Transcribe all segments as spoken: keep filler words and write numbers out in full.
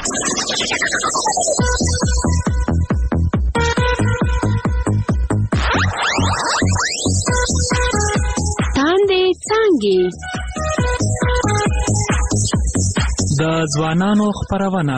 تاندې څانګې د ځوانانو خپرونه.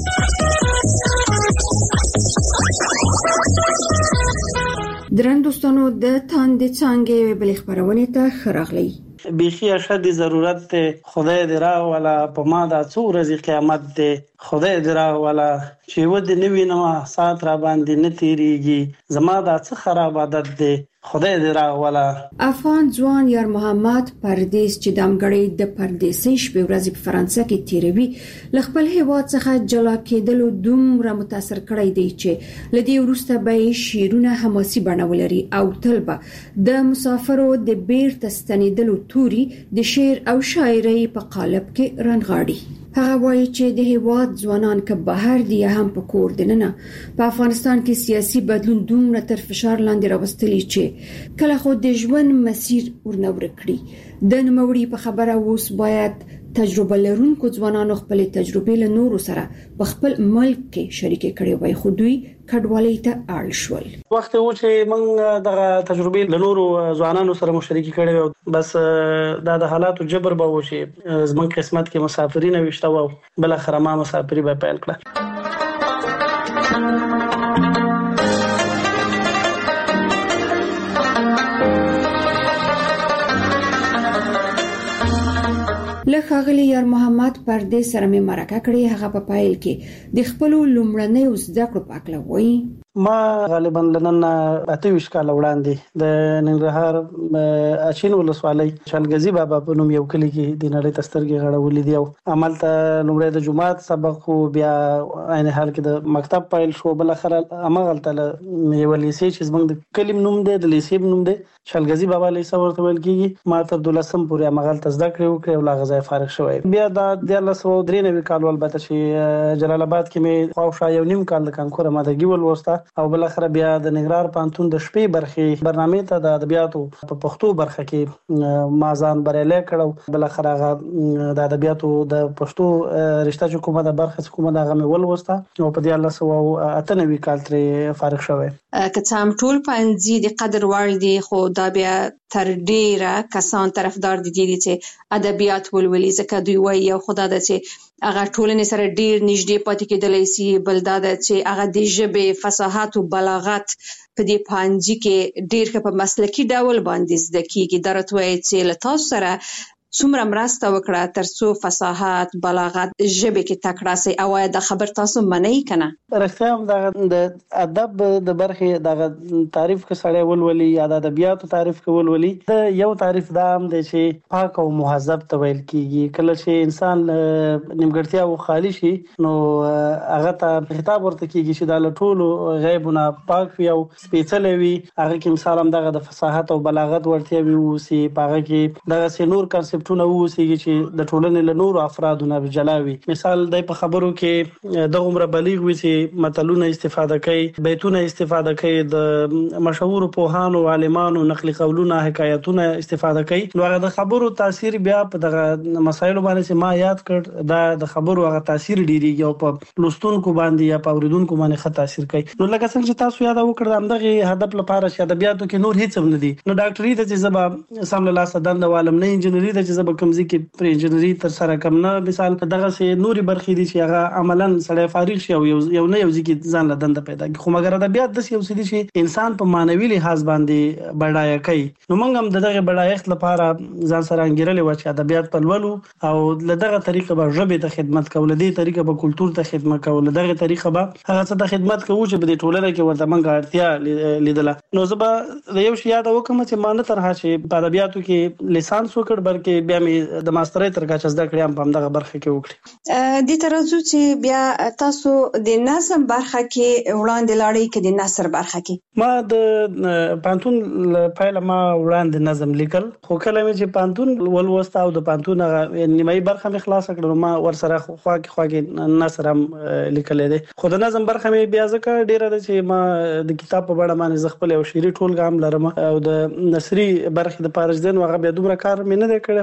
درن دوستانو د تاندې څانګې بلې خپرونې ته ښه راغلی. بیخي اشد ضرورت ته خدای دې راولا په ما دا څو ورځې قیامت دې خدای دې راولا چې ود نه وینم سات را باندې نه تیریږي زما دا څه خراب عادت دې خدای دې راولا. افغان ځوان یار محمد پردیس چې دامګړی د پردیسۍ شپې ورځې په فرانسه کې تیروي له خپل هیواد څخه جلا کېدلو دومره متاثر کړی دی چې لدې وروسته به شیرونه حماسي بڼه ولري او تل به د مسافرو د بیرته ستنېدلو توري د شعر او شاعرۍ په قالب کې رنغاړي. هغه وایي چې د هیواد ځوانان که بهر دي هم په کور دننه په افغانستان کې سیاسي بدلون دومره تر فشار لاندې راوستلی چې کله خو د ژوند مسیر ورنور کړی. د نوموړي په خبره اوس باید تجربه لرونکو ځوانانو خپل تجربې له نورو سره په خپل ملک کې شریکې کړي وای خو دوی کډوالۍ ته اړ شول. وخت و چې موږ دغه تجربې له نورو ځوانانو سره مشارکت کړي بس دا د حالاتو جبر به و چې زموږ قسمت کې مسافرین وشته و بل اخر ما مسافری به پیل کړه. له ښاغلي یار محمد پردیس سره مې مرکه کړې. هغه په پایل کې د خپل لومړنیو زده کړو په اړه وایي. ما غالبا لنن اته ویش کال وړاندې د ننګرهار اچین ولسوالۍ شالګزي بابا په نوم یو کلی کې د نړۍ تسترګي غړولې دی او عمل ته لومړی د جمعات سبق خو بیا عین حال کې د مکتب پایل شو بل اخر امغل ته یو لیسې چې زمونږ د کلم نوم دی د لیسې نوم دی شالګزي بابا لیسې ورته ویل کیږي. ما تر دولسم پورې امغل ته زده کړې وکړې او لا غزا فارغ شوی. بیا د دیارلس سوه درې نوي کال البته چې جلال آباد کې مې خواوشا یو نیم کال د کانکور مدګي ولوسته او بل اخر بیا د ننګرهار پانتون د شپې برخې برنامه ته د ادبیاتو په پښتو برخه کې ما ځان بریالي کړو. بل اخر هغه د ادبیاتو د پښتو رشته حکومت د برخه حکومت هغه مې ولوسته او په دیارلس سوه اته نوي کال ترې فارغ شوی. که څه هم ټول پنځه د قدر وړ دي خو دا بیا تر ډیره کسان طرفدار دي چې ادبیات ولولي ځکه دوی وایي یو خدای د چې هغه ټولنې سره ډیر نږدې پاتې کېدلی سي. بل دا د چې هغه د ژبې فصاحت او بلاغت په دې پنځه کې ډیر په مسلکي ډول باندې زده کیږي. درته وایي چې له تاسو سره څومره مرسته وکړه ترڅو فصاحت بلاغت ژبه کې تکړه سي او دا خبر تاسو منئ کنه. رښتیا هم د ادب د برخې د تعریف کې سړی ولولي یا د ادبیاتو تعریف کې ولولي د یو تعریف دا هم دی چې پاک او مهذب ته ویل کیږي. کله چې انسان نیمګړتیا او خالی شي نو هغه ته خطاب ورته کیږي چې د ټولو غیبونه پاک وي او سپېڅلې وي. هغه کې مثال هم دغه د فصاحت او بلاغت ورته وي او سي پاغه کې دغه سينور کنسپټونه ووسیږي چې د ټولنې له نورو افرادو نه جلاوي. مثال د په خبرو کې د عمر بلیغ وي چې متلونه استفاده کوي بیتونه استفاده کوي د مشهور پوهانو عالمانو نقل قولونه حکایتونه استفاده کوي. نو هغه د خبرو تاثیر بیا په دغه مسایلو باندې چې ما یاد کړ دا د خبرو هغه تاثیر ډیریږي او په لوستونکو باندې یا په اوریدونکو باندې ښه تاثیر کوي. نو لکه څنګه چې تاسو یاد وکړل همدغه هدف لپاره چې ادبیاتو کې نور هیڅ هم نه دي. نو ډاکټري ته چې زبا سم له لاسه دند عالم نه انجنیری ته چې زبا کمزې کې پر انجنیری تر سره کم نه مثال دغه سه نوري برخې دي چې هغه عملاً سړی فارغ شي او یو نه یو ځکه ځان له دند پیدا کوي. خو مګر ادبیات د یو څه دي چې انسان په مانوي لحاظ باندې بډایه کوي. نو موږ هم دغه بډایښت لپاره ځان سره انګیرلې و چې ادبیات په لولو او دغه طریقه به ژبه ته خدمت کول دي طریقه به کلچر ته خدمت کول دغه طریقه به هغه څه ته خدمت کوو چې په ټولنه کې ورته موږ اړتیا لیدله. نو زبا یو شی یاد وکم چې مانه ترها چې په ادبیاتو کې لیسانس وکړ بلکې بیا مې د ماسترۍ تر کچه زده کړم په دغه برخه کې وکړي. د ترازو چې بیا تاسو د نظم برخه کې وړاندې لاړې کې د نثر برخه کې ما د پانتون پایله ما وړاندې نظم لیکل خو کله مې چې پانتون ولوسته او د پانتون نیمایي برخه مې خلاص کړل ما ورسره خوا کې خوا کې نثر هم لیکل دي. خو د نظم برخه مې بیا ځکه ډیره ده چې ما د کتاب په اړه باندې زغپل او شعري ټولګه هم لرم او د نثري برخه د پارجدن هغه بیا دومره کار مې نه کړی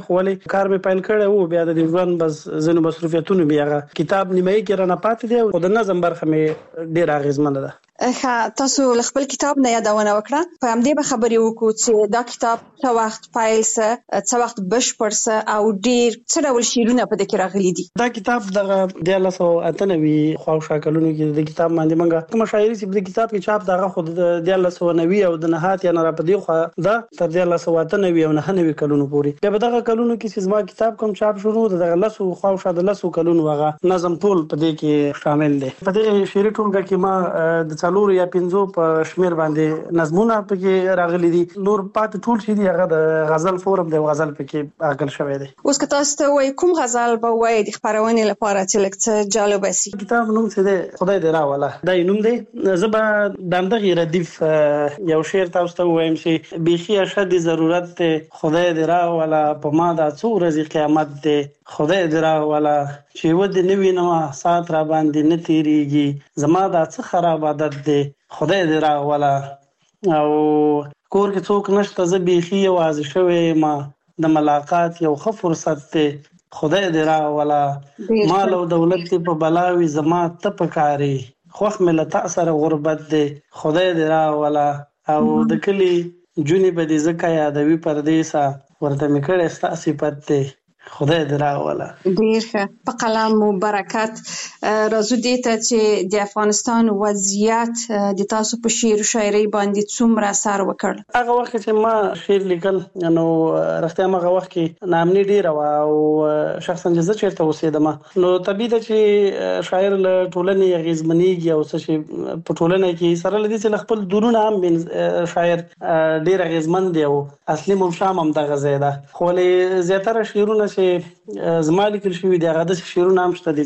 خو ولې کار مې پیل کړی وو بیا د ژوند بس ځینو مصروفیتونو بیا هغه کتاب نیمایي کې رانه پاتې دی او د نظم برخه مې ډېره اغېزمنه ده. ښه، تاسو خپل کتاب نه یادونه وکړه، په همدې به خبرې وکړو چې دا کتاب څه وخت پیل سه، څه وخت بشپړ سه او ډېر څه ډول شعرونه په دې کې راغلي دي. دا کتاب دغه دیارلس سوه اته نوي خواوشا کلونو کې د کتاب باندې موږ کومه شاعري چې د کتاب کې چاپ دغه خو د دیارلس سوه نوي او د نهات یا نه را په دې خوا ده تر دیارلس سوه اته نوي او نهه نوي کلونو پورې. بیا په دغه کلونو کې چې زما کتاب کوم چاپ شروع د دغه لسو خواوشا د لسو کلونو هغه نظم ټول په دې کې شامل دی. په دې شعري ټولګه کې ما د څلورو یا پنځو په شمیر باندې نظمونه پکې راغلي دي، نور پات ټول شي دي هغه د غزل فورم دی، غزل پکې اغل شوی دی. اوس که تاسو ته وای کوم غزل به وای د خبرونې لپاره چې لکه جالب شي؟ کتاب نوم څه دی؟ خدای دې راوله دا نوم دی. زه به د دغه ردیف یو شعر تاسو ته وایم چې بیخي اشد ضرورت دی خدای دې راوله په ما دا څو ورځې قیامت دی خدای دې راوله چې ود نه وینم سات را باندې نه تیریږي زما دا څه خراب عادت دی خدای دې راوله او کور کې څوک نشته زه بیخي یوازې شوی ما د ملاقات یو ښه فرصت دی خدای دې راوله مال او دولت دې په بلاوي زما ته پکاري خوښ مې له تا سره غربت دی خدای دې راوله او د کلي جونې به دې ځکه یادوي پردیسه ورته مې کړی ستا صفت دی خدای دې راوله. ډېر ښه، په قلم مو برکت. راځو دې ته چې د افغانستان وضعیت د تاسو په شعر او شاعرۍ باندې څومره اثر وکړ؟ هغه وخت چې ما شعر لیکل نو رښتیا هغه وخت کې ناامني ډېره وه او شخصا چې زه چېرته اوسېدم نو طبیعي ده چې شاعر له ټولنې اغېزمنېږي او څه چې په ټولنه کې سره له دې چې له خپل درونه هم شاعر ډېر اغېزمن دی او اصلي ممشام هم دغه ځای ده. خو ولې زیاتره شعرونه چې زما لیکل شوي دي هغه داسې شعرونه هم شته دي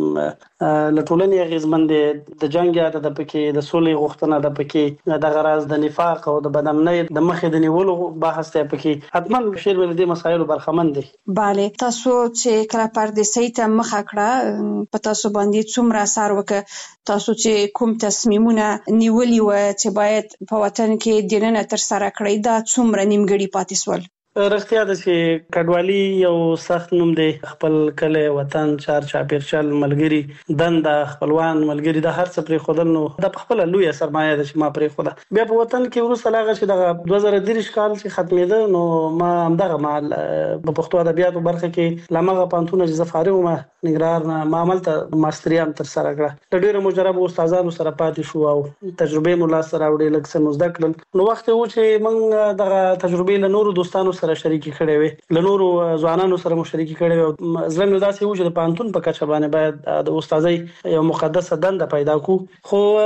چې له ټولنې اغېزمن دي، د جنګ یاد ده پکې، د سولې غوښتنه ده پکې، دغه راز د نفاق او د بدامنۍ د مخې د نیولو بحث دی پکې. حتما شعر له دې مسایلو برخمن دی. بله، تاسو چې کله پردیسۍ ته مخه کړه په تاسو باندې څومره اثر وکړ؟ تاسو چې کوم تصمیمونه نیولي وه چې باید په وطن کې دننه ترسره کړئ دا څومره نیمګړي پاتې سول؟ رښتیا ده چې کډوالي یو سخت نوم دی. خپل کلی، وطن، چار چاپېرچل، ملګري، دنده، خپلوان، ملګري دا هر څه پرېښودل نو دا پخپله لویه سرمایه ده چې ما پرېښوده. بیا په وطن کې وروسته له هغه چې دغه دوه زره دېرش کال چې ختمېده نو ما همدغه مهال په پښتو ادبیاتو برخه کې له هماغه پوهنتونه چې زه فارغ وم ننګرهار نه ما هملته ماستري هم ترسره کړه. له ډېرو مجربو استادانو سره پاتې شو او تجربې مو لاسته راوړې، لږ څه مو زده کړل. نو وخت و چې موږ دغه تجربې له نورو دوستانو سره شریکې کړې وې، له نورو ځوانانو سره مو شریکې کړې وې. زړه مې داسې و چې د پوهنتون په کچه باندې باید د استادۍ یو مقدسه دنده پیدا کړو،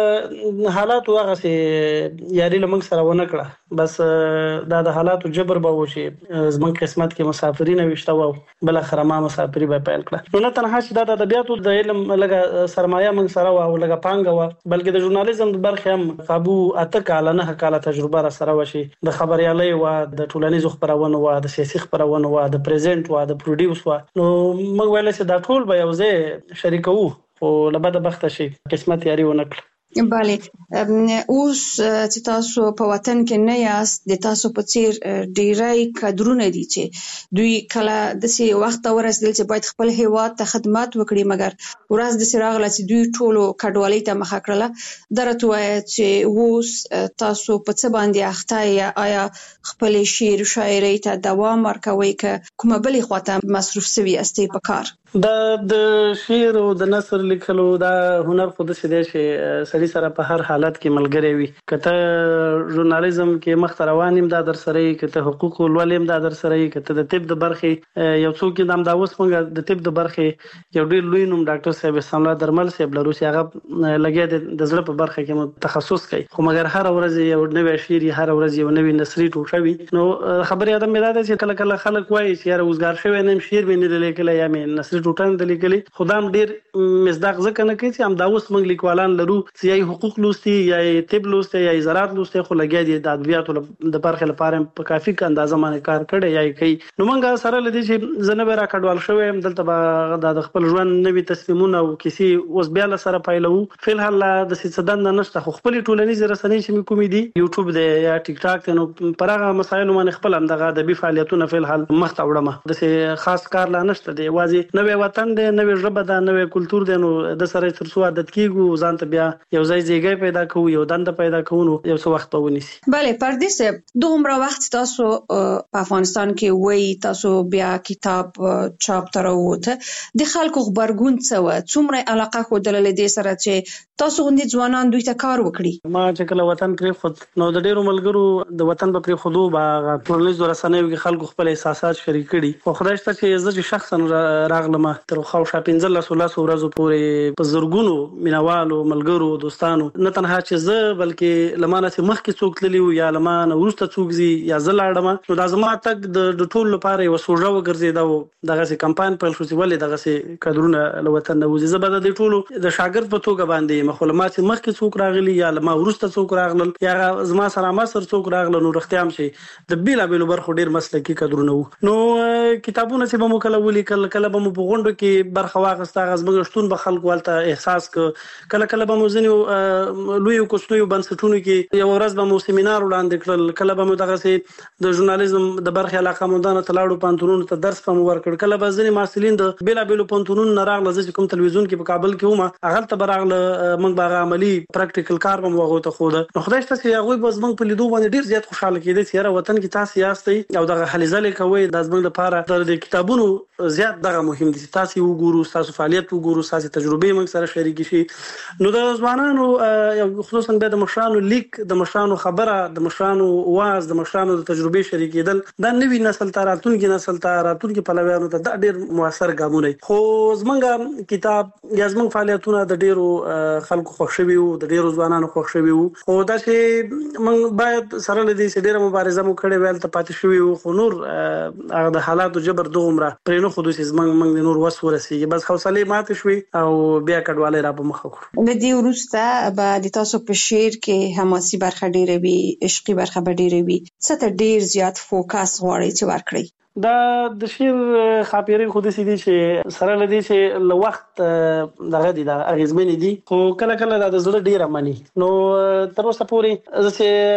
خو حالاتو هغسې یاري له موږ سره ونه کړه. بس دا د حالاتو جبر به و چې زموږ قسمت کې مسافري نه ویشته وه او بالاخره ما مسافري به پیل کړه. نو نه تنها چې دا د ادبیاتو د علم لږه سرمایه موږ سره وه او لږه پانګه وه بلکې د ژورنالیزم د برخې هم قابو اته کاله نهه کاله تجربه را سره وه چې د خبریالۍ وه، د ټولنیزو خپرونو وه، د سیاسي خپرونو وه، د پریزنټ وه، د پروډیوس وه. نو موږ ویلی چې دا ټول به یو ځای شریکوو خو له بده بخته چې قسمت یاري ونه کړه. بله، اوس چې تاسو په وطن کې نه یاست د تاسو په څیر ډیری کادرونه دي چې دوی کله داسې وخت ته ورسېدل چې باید خپل هیواد ته خدمت وکړي مګر ورځ داسې راغله چې دوی ټولو کډوالۍ ته مخه کړله. دا راته ووایه چې اوس تاسو په څه باندې اخته یې؟ آیا خپلې شعر شاعرۍ ته دوام ورکوئ که کومه بلې خواته مصروف سوي یاستئ په کار؟ دا د شعر او د نثر لیکلو دا هنر خو داسې دی چې سړي سره په هر حالت کې ملګری وي. که ته ژورنالیزم کې مخته روان یم دا در سره یي، که ته حقوقو لولې یم دا در سره یي، که ته د طب د برخې یو څوک یې همدا اوس موږ د طب د برخې یو ډېر لوی نوم ډاکټر صاحب احسان الله درمل صاحب لرو چې هغه لګیا دی د زړه په برخه کې مو تخصص کوي، خو مګر هره ورځ یو نوی شعر، هره ورځ یو نوی نثري ټوټه وي. نو خبرې ادم مې دا ده چې کله کله خلک وایي چې یاره اوسګار شوی نه یم، شعر مې نه دی لیکلی یا مې نثري ټوټان د لیکلي خدام ډیر مصداق ځکه نه کوي چې هم دا اوس موږ لیکوالان لرو چې یا حقوق لوستي یا طب لوستي یا زراعت لوستي خو لګیا دي د ادبیاتو د برخې لپاره په کافي اندازه باندې کار کړی یا کوي. نو موږ سره لدی چې زنه به را کډوال شوی هم دلته به د خپل ژوند نوي تصمیمونه او کیسې اوس بیا له سره پایلو. فل حال د سیاستدان نشته خو خپل ټولنیز رسنۍ چې مې کومې دي یوټیوب دی یا ټیک ټاک دی نو پرغه مسایل باندې خپل هم دغه ادبي فعالیتونه فل حال مخ ته وړم. د خاص کار لا نشته دی واځي نوې وطن دی نوې ژبه ده نوې کلچر دی نو د سره تر څو عادت کیږو ځان ته بیا یو ځای ځای پیدا کوو یو دند پیدا کوو نو یو څه وخت ونیسي. بله پردیس دومره وخت تاسو په افغانستان کې وای تاسو بیا کتاب چاپ تر وته د خلکو خبرګون څه و څومره علاقه خو دلل دې سره چې تاسو غوندي ځوانان دوی ته کار وکړي. ما چې کله وطن پرې خود نو د ډیرو ملګرو د وطن په پرې خودو با ټولنیز رسنیو کې خلکو خپل احساسات شریک کړي. خو خدای شته چې زه شخصا راغلم تر خو شاپینځل سولاسو ورځو پورې په زرګونو مینوالو ملګرو دوستانو نه تنها چې زه بلکې لمانه چې مخکې څوک تللی یا لمانه ورسته څوک زی یا زلاړم نو د ازما تک د ټول لپاره یو سوژه وګرځیدا دغه سي کمپاین پر شو چې ولې دغه سي کډرونه له وطن نه وځي. زبر د ټولو د شاګرد په توګه باندې مخولمات مخکې څوک راغلي یا لما ورسته څوک راغلل یا زما سره ما سره څوک راغلل نو رختيام شي د بیلا بیلو برخو ډیر مسلکي کډرونه نو کتابونه چې به مو کله ولي کله کله به مو په غونډو کې برخه واغسته غزبګشتون به خلکو ولته احساس ک کله کله به مو ځنیو لوی کوستوي بنسټونو کې یو ورځ به مو سیمینار وړاندې کړل کله به مو دغه سي د ژورنالیزم د برخه علاقه مندانه تلاړو پانتونونو ته درس په مو ورکړ کله به ځنی ماسلین د بیلا بیلو پانتونونو نه راغله چې کوم تلویزیون کې په کابل کې ومه هغه ته براغله موږ باغ عملی پریکټیکل کار به مو غوته خو ده نو خدای شته چې هغه به زمنګ په لیدو باندې ډیر زیات خوشاله کېدی چې را وطن کې تاسو یاستئ او دغه حلیزل کوي د زمنګ لپاره د کتابونو زیات دغه مهم دي تاسو وګورو تاسو فعالیت وګورو تاسو تجربه موږ سره شریک شي. نو د ځوانانو خصوصا د مشرانو لیک د مشرانو خبره د مشرانو واز د مشرانو د تجربه شریکېدل د نوی نسل ته راتلونکي نسل ته راتلونکي پلویانو ته د ډیر موثر ګامونه خو زمونږ کتاب یا زمونږ فعالیتونه د ډیرو خلکو خوشوي او د ډیرو ځوانانو خوشوي خو دا چې موږ باید سره لدی چې ډیره مبارزه مو کړې ویل ته پاتې شوی خو نور هغه د حالاتو جبر دومره پرې نو خو د زمونږ موږ نور وس ورسیږي بس حوصله ماته شوي او بیا کډواله را په مخ کړو. د دې ورسته بعد تاسو په شعر کې حماسي برخه ډیره وی عشقي برخه به ډیره وی څه ته ډیر زیات فوکس غواړي چې ورکړي. دا د شعر خاطرې خو د سې دي چې سره لدی چې له وخت دغه دي د اغیزمن دي خو کله کله د زړه ډیره مانی نو تر اوسه پورې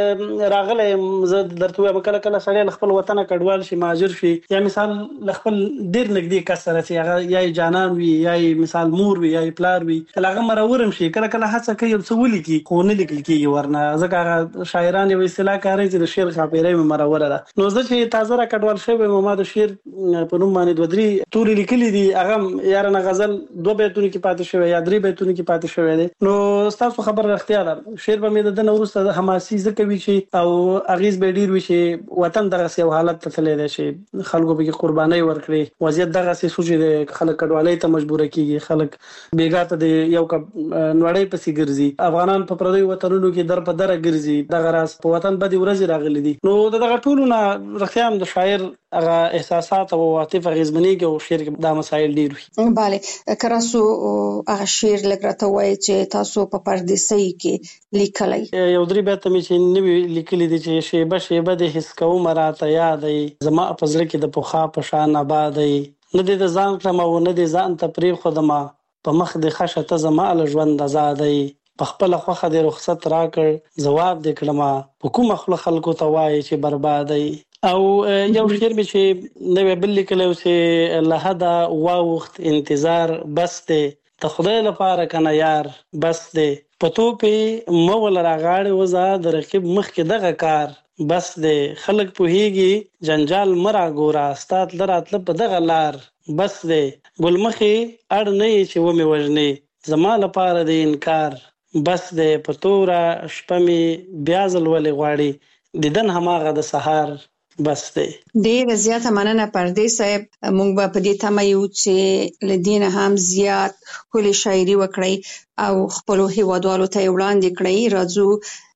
چې راغله زه درته وایم کله کله سړی خپل وطن کډوال شي مهاجر شي یا مثال خپل ډیر نږدې کس سره چې هغه یا جانان وي یا مثال مور وي یا پلار وي کله هغه مرورم شي کله کله هڅه کوي څه ولي خو نه لیکل کیږي ورنه ځکه شاعران یو اصطلاح کوي چې د شعر خاطرې مروره ده نو زه چې تازه را کډوال شوی ما د شعر په نوم باندې دوه درې توري لیکلي دي هغه یارانه غزل دوه بیتونه کې پاتې شوی یا درې بیتونه کې پاتې شوی دي نو تاسو خبر راختیا ده شعر به مې د نورسته د حماسي زکوي شي او اغیز به ډیر وي شي وطن دغه سي حالت ته تللی دی شي خلکو به قرباني ورکړي وضعیت دغه سي سوچي دي خلک کډوالۍ ته مجبور کیږي خلک بیګاته دی یو ک نوړې پسې ګرځي افغانان په پردوي وطنونو کې در په در ګرځي دغه راس په وطن باندې ورځي راغلي دي نو دغه ټولو نه رختیام د شاعر هغه احساسات او عاطفه غزمنی کې او شعر کې دا مسایل ډیر وي. bale کراسو هغه شعر لګراته وای چې تاسو په پردیسۍ کې لیکلای یو درې بیت مې چې نوی لیکلي دي چې شیبه شیبه د حس کوم راته یادې زما په زړه کې د پوخا په شان آبادې نه دې د ځان کړم او نه دې ځان ته پرې خدما په مخ د خشه ته زما له ژوند آزادې په خپل خوخه د رخصت راکړ جواب دې کړم په کوم خپل خلکو ته وای چې بربادې او یو شعر به چې نو بل لیکلو چې لهدا وخت انتظار بس ته ته خدای لپاره کنه یار بس ته پتو په مول راغاړي وزا د رقیب مخ کې دغه کار بس ده خلک په هیږي جنجال مرا ګورا استاد لراتل په دغه لار بس ده ګلمخي اړ نه چې و مې وژنې زما لپاره د انکار بس ده پتورا شپمي بیازل ولې غواړي دیدن هماغه د سحر بس دی. ډیر زیاته مننه پردیس صاحب مونږ به په دې تمه یو چې لدینه هم زیات کلی شاعري وکړي او خپل هیوادوالو ته وړاندې کړي راځو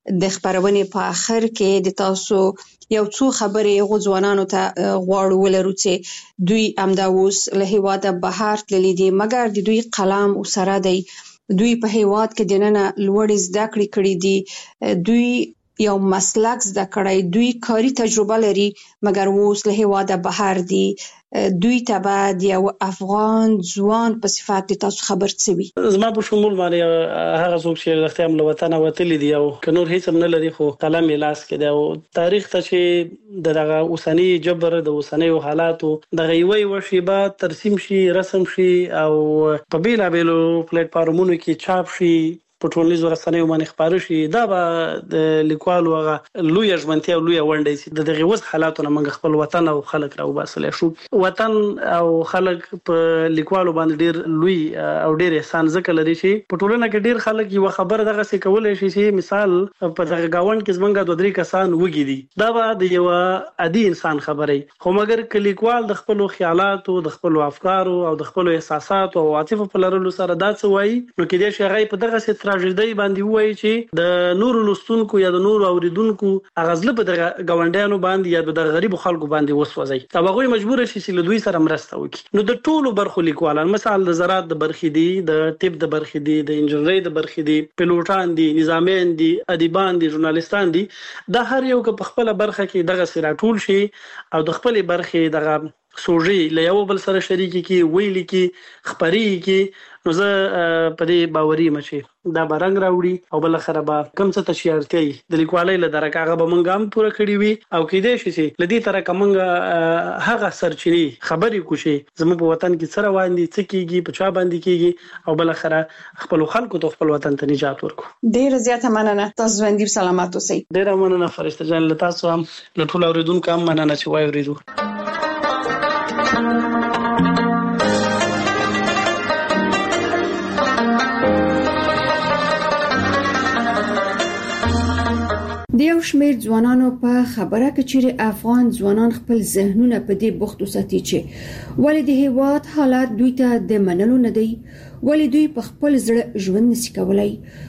د خبرونې په اخر کې د تاسو یو څو خبرې غوځوانانو ته غواړو ولرو چې دوی امدا اوس له هیواده بهر تللي دي مګر د دوی قلم سره دی دوی په هیواد کې د نن لوړ زده کړې کړې دي دوی یو مسلک زده کړی دوی کاري تجربه لري مګر اوس له هیواده بهر دي دوی ته بعد یو افغان ځوان په صفت تاسو خبر څه وي زما په شمول باندې هغه څوک چې د خپل وطن وتلی دی او کنور هیڅ نه لري خو قلم لاس کې دی او تاریخ ته چې دغه اوسنی جبر د اوسنی حالاتو دغه یوې وشيبه ترسیم شي رسم شي او په بیلا بیلو پلیټ فارمونو کې چاپ شي په ټولنیزو رسنیو باندې خبرې شي دا به د لیکوالو هغه لوی ژمنتیا او لوی ونډه سي د دغه وس حالاتو نه موږ خپل وطن او خلک راو باسل شو وطن او خلک په لیکوالو باندې ډیر لوی او ډیر احسان ځکه لري چې په ټولنه کې ډیر خلک یو خبر دغه څه کولای شي چې مثال په دغه گاوند کې زمونږ دوه درې کسان وګی دي دا به د یو عادي انسان خبرې خو مګر ک لیکوال د خپل خیالاتو د خپل افکارو او د خپل احساساتو او عاطفه په لرلو سره دا څه وایي نو کې دې شي غي په دغه څه تراژیدي باندې وایي چې د نور لستونکو یا د نور اوریدونکو اغازله په دغه گاونډیانو باندې یا د غریب خلکو باندې وسوځي دا هغه مجبور شي چې له دوی سره مرسته وکړي نو د ټولو برخو لیکوالان مثال د زراعت د برخې دي د طب د برخې دي د انجنیری د برخې دي پیلوټان دي نظامیان دي ادیبان دي ژورنالیستان دي دا هر یو په خپل برخه کې دغه سره ټول شي او د خپل برخې دغه سوژې له یو بل سره شریک کی ویل کی خبري کی نو زه په دې باوري مچي دا برنګ راوړي او بل خره به کم څه تشیارتي د لیکوالۍ له درکه هغه به مونږ هم پوره کړی وي او کېدې شي چې لدی تر کومه هغه سرچینی خبري کوشي زموږ په وطن کې سره واندي څه کیږي په چا باندې کیږي او بل خره خپل خلکو ته خپل وطن ته نجات ورکو ډیر زیاته مننه تاسو باندې سلامات اوسئ ډیر مننه فرشته جان له تاسو هم له ټول اوریدونکو هم مننه چې وای اوریدو د یو شمېر ځوانانو په خبره کې چې افغان ځوانان خپل ذهنونه په دې بوخت وساتي چې ولې د هیواد حالات دوی ته د منلو نه دی ولې دوی په خپل زړه ژوند نشي کولای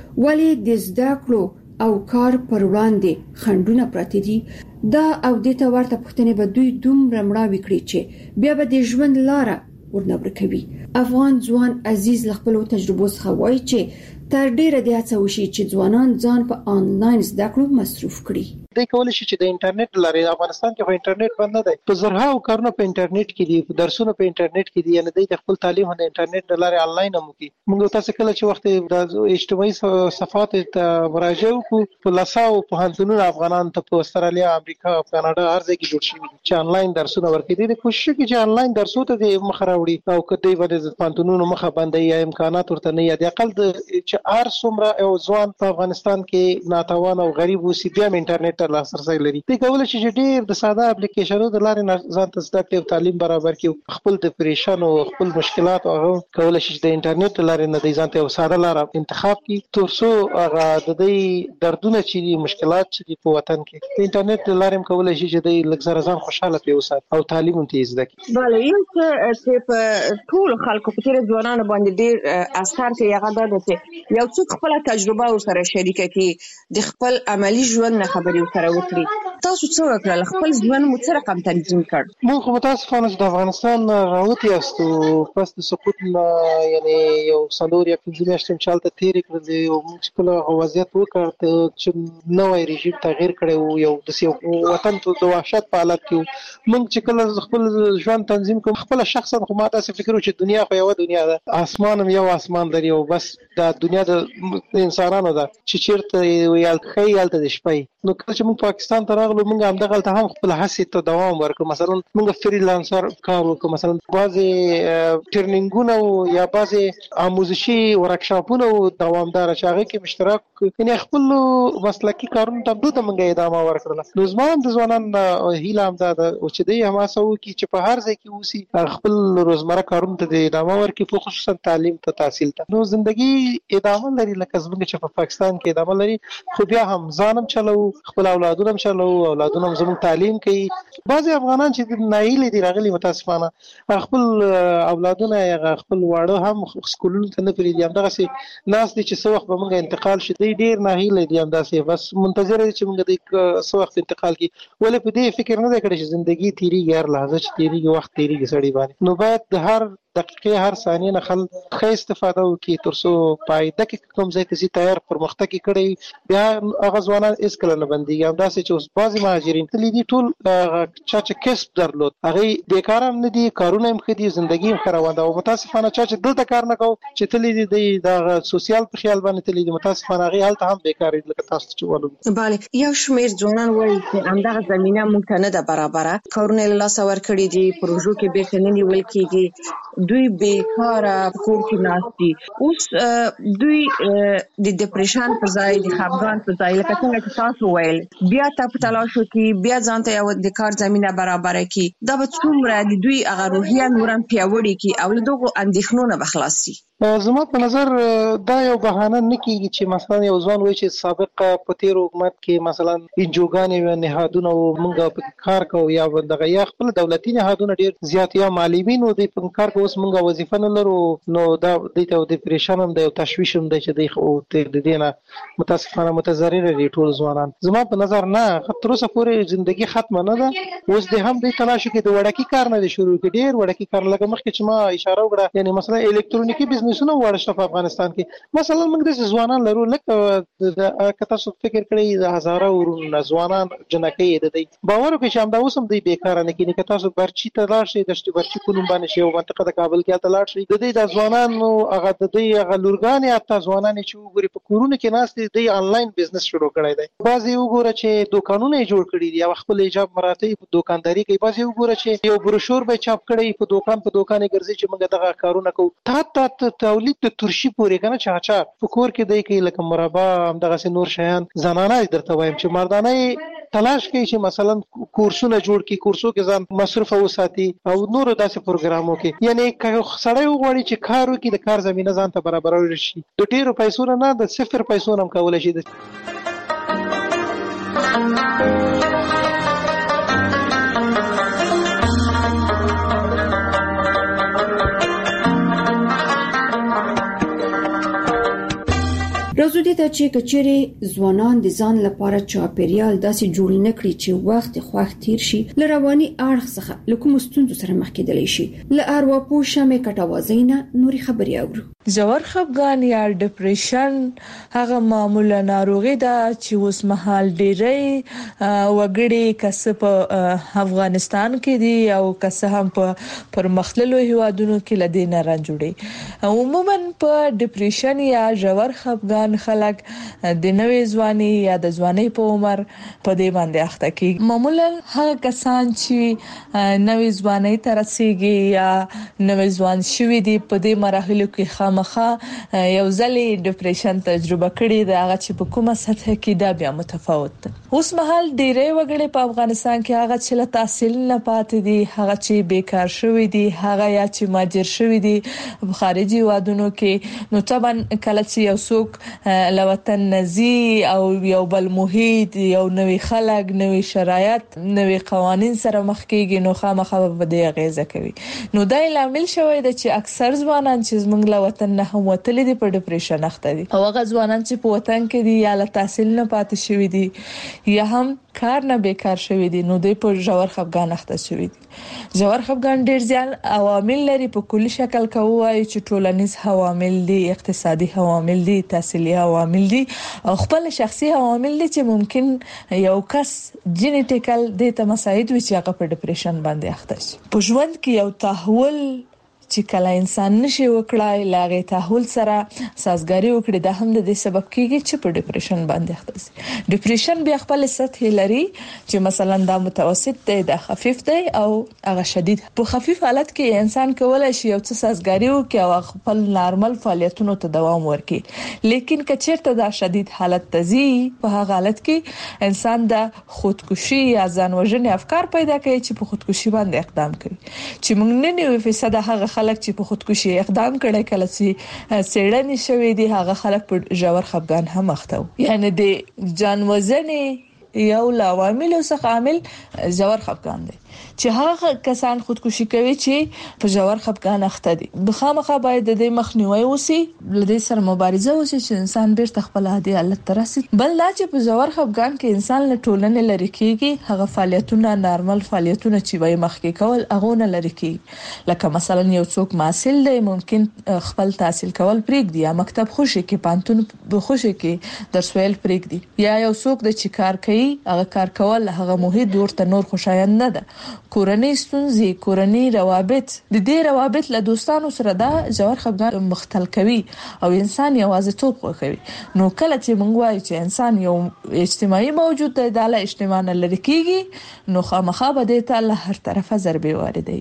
ولې د زده کړو او کار پر وړاندې خنډونه پراته دي دا او د ته ورته پوښتنې به دوی دومره مړاوي کړي چې بیا به د ژوند لاره ورنبر کوي افغان ځوان عزیز له خپل تجربو څخه وایي چې تر ډیره د هڅه وشي چې ځوانان ځان په انلاین زده کړو مصروف کړي د کولای شي چې د انټرنیټ لارې افغانستان کې په انټرنیټ باندې نه دی په زرهاو کارونه په انټرنیټ کې دي درسونه په انټرنیټ کې دي یعنی د خپل تعلیم د انټرنیټ لارې انلاین هم کوي موږ تاسو کله چې وخت د اجتماعي صفحات ته مراجعه وکړو په لاساو په هنتونو افغانان ته په استرالیا امریکا او کاناډا هر ځای کې جوړ شوي چې انلاین درسونه ورکړي دي کوشش کوي چې انلاین درسونه ته د مخ راوړي او کدی باندې د هنتونو مخه باندې یا امکانات ورته نه یا د اقل چې هر څومره او ځوان په افغانستان کې ناتوان او غریب وسی بیا انټرنیټ ته لاسرسي لري ته کولای شي چې ډېر د ساده اپلیکیشنونو د لارې ځان ته زده کړې او تعلیم برابر کړي خپل د پریشان او خپل مشکلات او کولای شي چې د انټرنیټ لارې نه د ځان ته ساده لار انتخاب کړي ترڅو هغه د دې دردونه چې مشکلات چې په وطن کې د انټرنیټ لارې کولای شي چې د لږ ځان خوشاله پي اوسات او تعلیم هم تیز دکې بله یو چې په ټول خلکو په تیر ځوانانو باندې ډېر اثر کوي هغه دا چې یو څوک خپل تجربه سره شریکه کړي د خپل عملی ژوند نه خبرې سره وکړي تاسو څه وکړل خپل ژوند مو څه رقم تنظیم کړ موږ خو متاسفانه د افغانستان راوتی یاستو پس د سقوط نه یعنی یو څلور یا پنځه میاشتې چالتته تیرې کړې او موږ خپل وضعیت وکړ چې نوې رژیم تغییر کړو یو د یو وطن ته د وحشت په حالت کې موږ چې کله خپل ژوند تنظیم کوم خپل شخصا خو ما تاسو فکر وکړ چې دنیا خو یو دنیا ده اسمان هم یو اسمان لري او بس د دنیا د انسانانو ده چې چیرته یال خیال ته د شپې نو کله چې موږ پاکستان ته راغلو موږ هم دغه ته هم خپل هڅې ته دوام ورکړو مثلا موږ فریلانسر کار وکړو مثلا بعضي ټریننګونه یا بعضي آموزشي ورکشاپونه دوامدار چې هغه کې اشتراک یعنی خپل مسلکي کارونه ته د موږ ادامه ورکړل نو زموږ د ځوانان هیله هم ده چې دوی هم هڅه وکړي چې په هر ځای کې اوسي خپل روزمره کارونه ته ادامه ورکړي په خصوصا تعلیم ته تحصیل ته نو ژوندۍ ادامه لري لکه څنګه چې په پاکستان کې ادامه لري خو بیا هم ځانم چلو خپل اولادونه چلو اولادونه زموږ تعلیم کوي. بعضي افغانان چې ناهیلي دي راغلي متاسفانه خپل اولادونه یا خپل واړه هم سکولونو ته نه پرېږدي، همدغسې ناست دي چې څه وخت به موږ انتقال شي. دوی ډېر ناهیلی دي، همداسې بس منتظر دي چې موږ دوی څه وخت انتقال کړي. ولې په دې فکر نه دی کړی چې زندګي تېرېږي، هر لحظه چې تېرېږي وخت تېرېږي سړي باندې، نو باید د هر دقیقې هر ثانیې نه خل ښه استفاده وکړي تر څو په آینده کې کوم ځای ته ځي تیار پرمختګ یې کړی بیا هغه ځوانان هېڅکله نه بندېږي. همداسې چې اوس بعضې مهاجرین تللي دي ټول چا چې کسب درلود هغوی بېکاره هم نه دي، کارونه هم ښه دي، زندګي هم ښه روان ده. او متاسفانه چا چې دلته کار نه کوو چې تللي دي دی د هغه سوسیال په خیال باندې تللي دي، متاسفانه هغوی هلته هم بېکاره دي لکه تاسو چې ولو. بله، یو شمېر ځوانان وایي چې همدغه زمینه موږ ته نه ده برابره، کارونه یې له لاسه ورکړي دي، پروژو کې بېرته نه نیول کېږي، دوی بېکاره په کور کې ناست دي. اوس دوی د ډپریشن په ځای د خفګان په ځای لکه څنګه چې تاسو ویل بیا ته په تلاش وکړي، بیا ځان ته یو د کار زمینه برابره کړي، دا به څومره د دوی هغه روحیه نور هم پیاوړې کړي او له دغو اندېښنو نه به خلاص شي. زما په نظر دا یو بهانه نه کېږي چې مثلا یو ځوان وایي چې سابق په تېر حکومت کې مثلا انجوګانې وې، نهادونه وو، موږ په کار کوو، یا دغه یا خپل دولتي نهادونه ډېر زیات یا معلمین وو دوی په کار کوو، اوس موږ وظیفه نه لرو، نو دا دوی ته ډپریشن هم دی او تشویش هم دی چې دوی د دې نه متاسفانه متضرره دي ټول ځوانان. زما په نظر نه، تر اوسه پورې زندګي ختمه نه ده. اوس د هم دوی تلاش وکړي د وړکي کار نه دی شروع کړي، ډېر وړکي کار لکه مخکې چې ما اشاره وکړه، یعنې مثلا الکترونیکي بزنسونه وړه شته په افغانستان کې. مثلا موږ داسې ځوانان لرو لکه که تاسو فکر کړئ د هزاره ورونه ځوانان جنکۍ د دوی باور وکړئ چې همدا اوس هم دوی بېکاره نه کېني. که تاسو برچي ته لاړ شئ، دشت برچي په نوم باندې یو منطقه د کابل کې هلته لاړ شئ، د دوی د ځوانانو هغه د دوی هغه لورګانې حتی ځوانانې چې وګورئ په کورونو کې ناست دي، دوی آنلاین بزنس شروع کړی دی. بعضې وګوره چې دوکانونه یې جوړ کړي دي او خپل ایجاب مراتب په دوکانداري کوي. بعضې وګوره چې یو بروشور به چاپ کړی په دوکان په دوکان یې ګرځي چې موږ دغه کارونه کوو. تا تا تولید د ترشي پورې که نه چې اچار په کور کې دی کوي لکه مربا همدغسې نور شیان. زنانه یې درته وایم چې مردانه یې تلاش کوي چې مثلا کورسونه جوړ کړي، کورسو کې ځان مصروفه وساتي او نورو داسې پروګرامو کې. یعنې که سړی وغواړي چې کار وکړي د کار زمینه ځان ته برابرولی شي، د ډېرو پیسو نه د صفر پیسو نه هم کولی شي. راځو دې ته چې کچېرې ځوانان د ځان لپاره چاپېریال داسې جوړ نه کړي چې وخت خوښ تیر شي، له رواني اړخ څخه له کومو ستونزو سره مخ کېدلی شي. له ارواپوه شمې کټوازۍ نه نورې خبرې اورو. ژور خفګان یا ډپریشن هغه معمولا ناروغي ده چې اوس مهال ډېری وګړي کسه په افغانستان کې دي او کسه هم په پرمختللو هیوادونو کې لدې نه رانجوړي. عموما په ډپریشن یا ژور خفګان خلک د نوې ځواني یا د ځواني په عمر په دې باندې اخته کیږي. معمولا هغه کسان چې نوې ځواني ته رسیږي یا نوې ځوان شوي دي په دې مراحلو کې خامخا یو ځلې ډپریشن تجربه کړي دا هغه چې په کومه سطح کې دا بیا متفاوت ده. اوس مهال ډېری وګړي په افغانستان کې هغه چې له تحصیل نه پاتې دي، هغه چې بیکار شوي دي، هغه یا چې مهاجر شوي دي په خارجي هیوادونو کې. نو طبعا کله چې یو څوک له وطن نزي او یو بل محیط، یو نوې خلک، نوې شرایط، نوې قوانین سره مخ کېږي، نو خامخا به دې اغیزه کوي. نو دا لامل شوی دی چې اکثر ځوانان چې زموږ له وطن نه هم وتلي دي په ډپریشن اخته دي، او هغه ځوانان چې په وطن کې دي یا له تحصیل نه پاتې شوي دي یا هم کار نه بیکار شوي دي، نو دوی په ژور خفګان اخته شوي دي. ژور خفګان ډېر زیات عوامل لري. په کلی شکل کې وایي چې ټولنیز عوامل دي، اقتصادي عوامل دي، تحصیلي عوامل دي او خپل شخصي عوامل دي چې ممکن یو کس جینیټیکل د ته مساعد وي چې هغه په ډپریشن باندې اخته شي. په ژوند کې یو تحول چې کله انسان نشي وکړای لاغه تحول سره سازګاری وکړي دا هم د دې سبب کیږي چې په ډپریشن باندې اخته شي. ډپریشن بیا خپل سطح لري چې مثلا دا متوسط دی، دا خفیف دی او هغه شدید. په خفیف حالت کې انسان کولای شي یو څه سازګاری وکړي او خپل نارمل فعالیتونو ته دوام ورکړي، لیکن کچېرته دا شدید حالت تزي په هغه حالت کې انسان د خودکشي یا ځان وژنې افکار پیدا کوي چې په خودکشي باندې اقدام کوي. چې موږ نه نیو فیصد هغه خلک چې په خودکشي اقدام کړي کله چې سړی شوی دی هغه خلک په ژور خفګان هم اخته وي. یعنی د ځان وژنې یو له عواملو څخه عامل ژور خفګان دی چې هغه کسان خودکشي کوي چې په ژور خفګان اخته دي. بخامخه باید د دې مخنیوي وسی، لدې سره مبارزه وسی چې انسان بیرته خپل عادي حالت ته راسي. بل دا چې په ژور خفګان کې انسان له ټولنې لری کیږي، هغه فعالیتونه نارمل فعالیتونه چې وای مخکې کول هغه نه لری کیږي. لکه مثلا یو څوک محصل دی ممکن خپل تحصیل کول پرېږدي یا مکتب خوشي کې پانتون بخوشي کې درس ویل پرېږدي، یا یو څوک د چې کار کوي هغه کار کول هغه محیط ورته نور خوشایند نه ده. کورنۍ ستونزې، کورنۍ روابط، د دې روابط له دوستانو سره دا ژور خفګان مختل کوي او انسان یوازیتوب خوښوي. نو کله چې موږ وایو چې انسان یو اجتماعي موجود دی، د له اجتماع نه لری کیږي، نو خامخا به د ته له هر طرفه ضربې واردوي.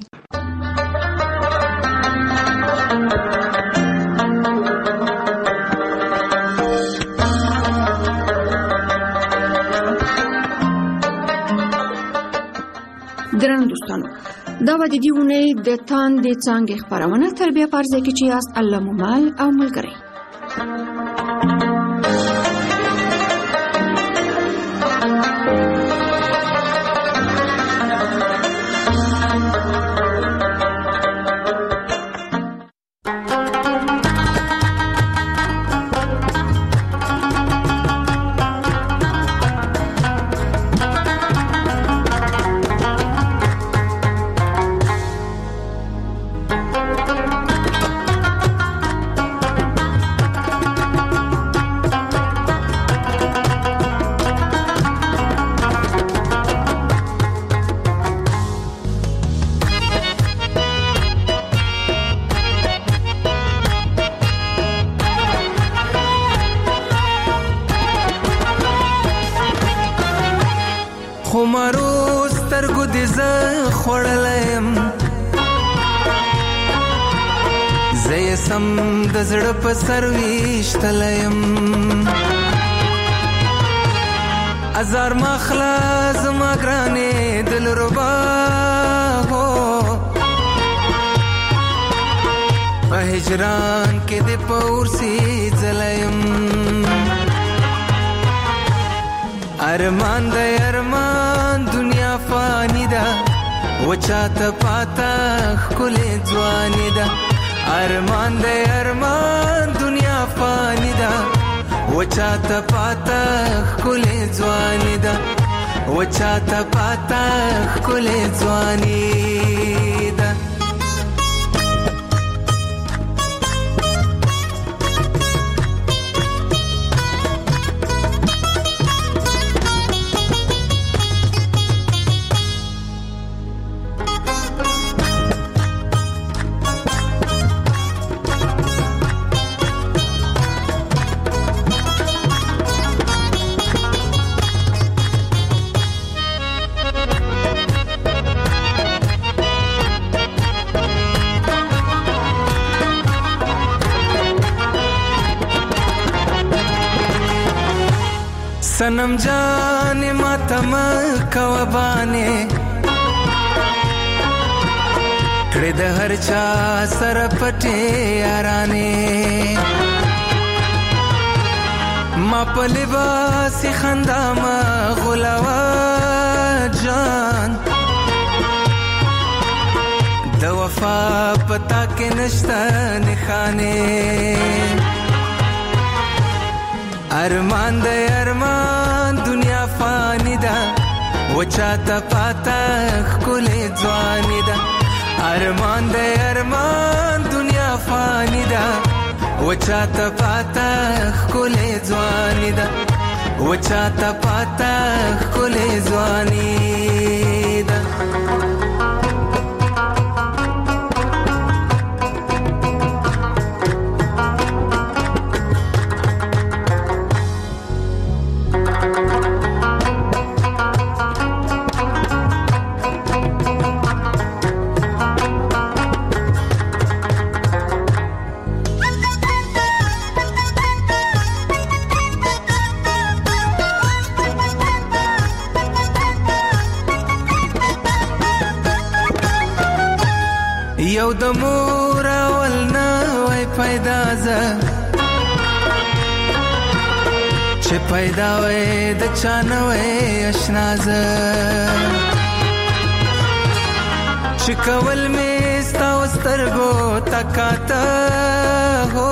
درنو دوستانو، دا و د دې ونې د تاندې څانګې خپرونه تربیه پرځای کې چې یاست الله مومال او ملګری. خمارو سترګو دې زه خوړلم، زه یې سم د زړه په سر ویشتلم. ازار مخلا زما ګرانې دلربا هو، په هجران کې دې پورسي ځلیم. ارمان د ارمان دنیا فانی ده، وچاته پاتا خلې ځواني ده. ارمان د ارمان دنیا فانی ده، وچاته پاتا خلې ځواني ده. وچاته پاتا خلې ځواني ده. सनम जाने मातम कवबाने कड़े द हर चा सर पटे याराने मा पलिबासी खंदा मा गुलावा जान द वफा पता के नश्ता निखाने ارمان د ارمان دنیا فانی ده وچاته پاتا خلې ځواني ده. ارمان د ارمان دنیا فانی ده وچاته پاتا خلې ځواني ده. وچاته پاتا خلې ځواني ده. یو د مور اول نه وای پیدا ز چې پیدا وې د چانوې آشنا زه چې کول مې ستا سترګو تکاته هو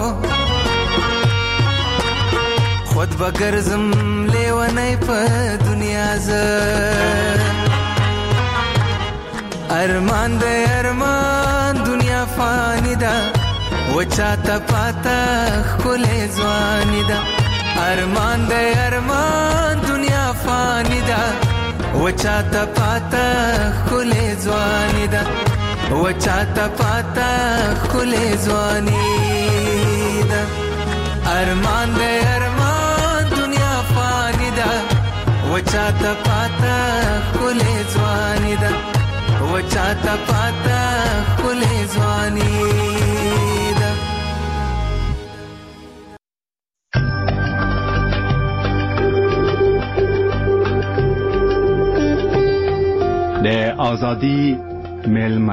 خود بګرځم لیونی په دنیا زه ارمان د ارمان دنیا فانی ده وچاته پاته ښکلې ځواني ده ارمان د ارمان دنیا فانی ده وچاته پاته ښکلې ځواني ده وچاته پاته ښکلې ځواني ده ارمان د ارمان دنیا فانی ده وچاته پاته ښکلې ځواني ده وچاته پاته ښکلې ځواني ده د آزادی میلمه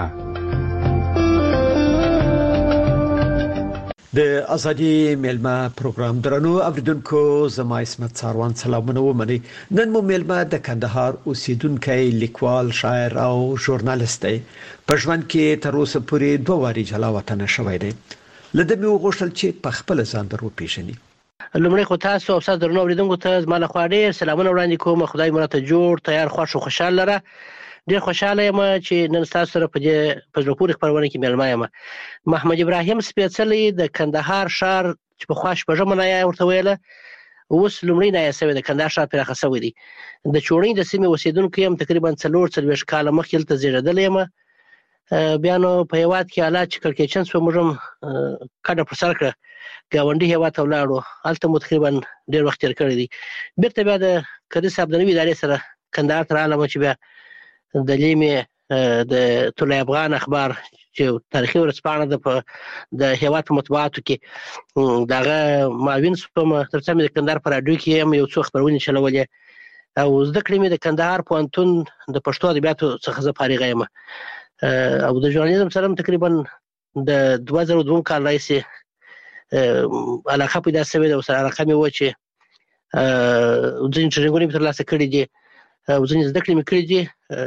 د ازادي میلمه پروګرام درنو اوریدونکو زما اسمت ساروان سلامونه ومني نن مو میلمه د کندهار اوسیدونکو لیکوال شاعر او ژورنالیست دی په ژوند کې تر اوسه پورې دوه واري جلا وطن شوی دی لده مې وغوښتل چې په خپل ځان درو پیژني لمړی خو تاسو او تاسو درنو اوریدونکو ته زما له خوا ډیر سلامونه وړاندې کوم خدای مو راته جوړ تیار خوښ او خوشاله لره ډیر خوشاله یم چې نن تاسو سره په دې په ژوند پورې خبرونه کې میلمه یم محمد ابراهیم سپېڅلي د کندهار ښار چې په خواش په ژمنه یا ورته ویله اوس لمړی نه یې سوي د کندهار ښار پراخه شوی دی د چوڼۍ د سیمې اوسیدونکو یم تقریبا څلور څلوېښت کاله مخکې دلته زیږېدلی یم بیا نو په هېواد کې حالات چې کړکېچن شوه موږ هم کډه پر سر کړه ګاونډي هېواد ته ولاړو هلته مو تقریبا ډېر وخت تېر کړی دی بېرته بیا د کري صاحب د نوي ادارې سره کندهار ته راغلم چې بیا د لیمې د طلوع افغان اخبار چې تاریخي ورځپاڼه ده په د هېواد په مطبوعاتو کې د هغه معاون شوم تر څو مې د کندهار په راډیو کې هم یو څو خپرونې چلولې او زده کړې مې د کندهار پوهنتون د پښتو ادبیاتو څخه زه فارغه یم او د ژورنالیزم سره تقریبا د دوه زره دوه کال راهیسې علاقه پیدا شوې ده او سره علاقه مې وه چې ځینې ټرینینګونه مې ترلاسه کړي دي او ځینې زده کړې مې کړي دي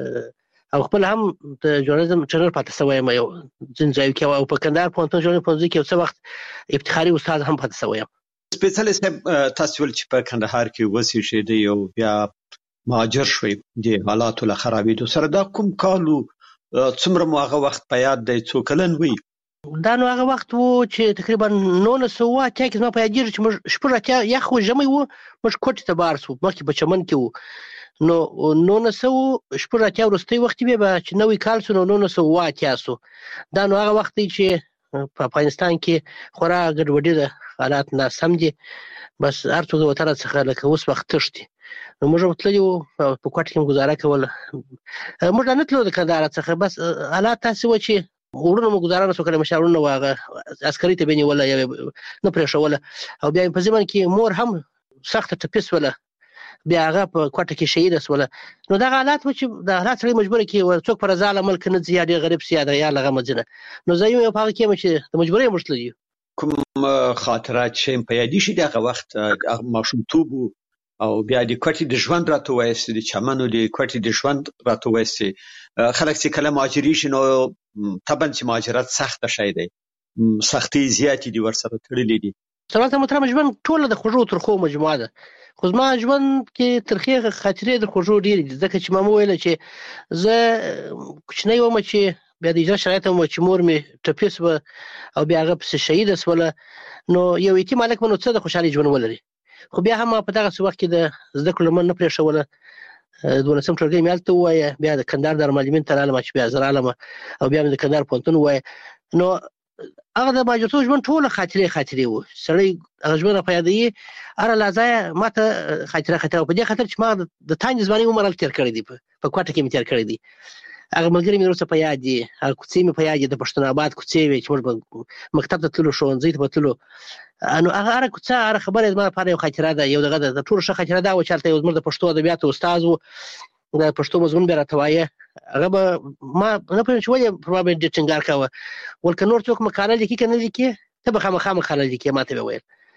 او خپل هم د ژورنالیزم ټرینر پاتې شوی یم یو ځینې ځایو کې او په کندهار پوهنتون ژورنالیزم پوهنځي کې یو څه وخت ابتخاري استاد هم پاتې شوی یم سپېڅلي صاحب تاسو ول چې په کندهار کې اوسېږئ او بیا مهاجر شوئ د حالاتو له خرابېدو سره دا کوم کال و څومره مو هغه وخت په یاد دی څو کلن وئ دا نو هغه وخت و چې تقریبا نولس سوه اتیا کې زما په یادېږي چې موږ شپږ اتیا یخ و ژمی و موږ کوټې ته بار شو مخکې په چمن کې و نو نولس سوه شپږ اتیا وروستی وخت بیا به چې نوی کال شو نو نولس سوه اوه اتیا شو دا نو هغه وخت دی چې په افغانستان کې خورا ګډوډي ده حالات ناسم دي بس هر څوک د وطن څخه لکه اوس وخت تښتي نو موږ هم تللي وو په کوټه کې هم ګزاره کوله موږ نه تلو د کندهار څخه بس حالات داسې وه چې وروڼو مو ګزاره نه شو کړی مشر وروڼه وه هغه عسکري ته به یې نیوله یا نه پرېښوله او بیا په ضمن کې مور هم سخته ټپي شوله بیا هغه په کوټه کې شهیده شوله نو دغه حالات و چې د حالات سړی مجبوره کړي څوک په رضا له ملک نه ځي یا ډېر غریب شي یا د یا له غمه ځي نه نو زه یم په هغه کې یم چې د مجبورۍ موږ تللي یو کوم خاطرات چې په یادېږي د هغه وخت ماشومتوب او بیا د کوټې د ژوند راته ووایاست د چمنو د کوټې د ژوند راته ووایاست خلک چې کله مهاجرېږي نو طبعا چې مهاجرت سخته شی دی سختۍ زیاتې دي ورسره تړلې دي سلامت محترم ژوند ټوله د خوږو ترخو مجموعه ده خو زما ژوند کې ترخې خاطرې د خوږو ډېرې دي ځکه چې ما وویله چې زه کوچنی وم چې بیا د اجرا شرایط هم چې مور مې ټپي شوه او بیا هغه پسې شهیده شوله نو یو یتیم هلک به نو څه د خوشحالۍ ژوند ولري خو بیا هم په دغسې وخت کې د زده کړو لمن نه پرېښوله دولسم ټولګۍ مې هلته ووایه بیا د کندهار دارالمعلمین ته رالم چې بیا زه رالم او بیا مې د کندهار پوهنتون ووایه نو هغه د مهاجرتوب ژوند ټوله خاطرې خاطرې وو سړی هغه ژوند په یادوي هره لحظه یې ما ته خاطره خاطره په دې خاطر چې ما د تاندې ځوانۍ عمر هلته تېر کړی دی په کوټه کې مې تېر کړی دی هغه ملګري مې وروسته په یاد دي هغه کوڅې مې په یاد دي د پښتون آباد کوڅې وې چې موږ به مکتب ته تللو ښوونځي ته به تللو نو هغه هره کوڅه هره خبره زما لپاره یو خاطره ده یو دغه ده د ټولو ښه خاطره دا وه چې هلته یو زموږ د پښتو ادبیاتو استاد و د پښتو مضمون به راته وایه هغه به ما نه پوهېږم چې ولې پر ما باندې ډېر ټینګار کوه ول که نور څوک مقاله لیکي که نه لیکي ته به خامخا مقاله لیکې ما ته به ویل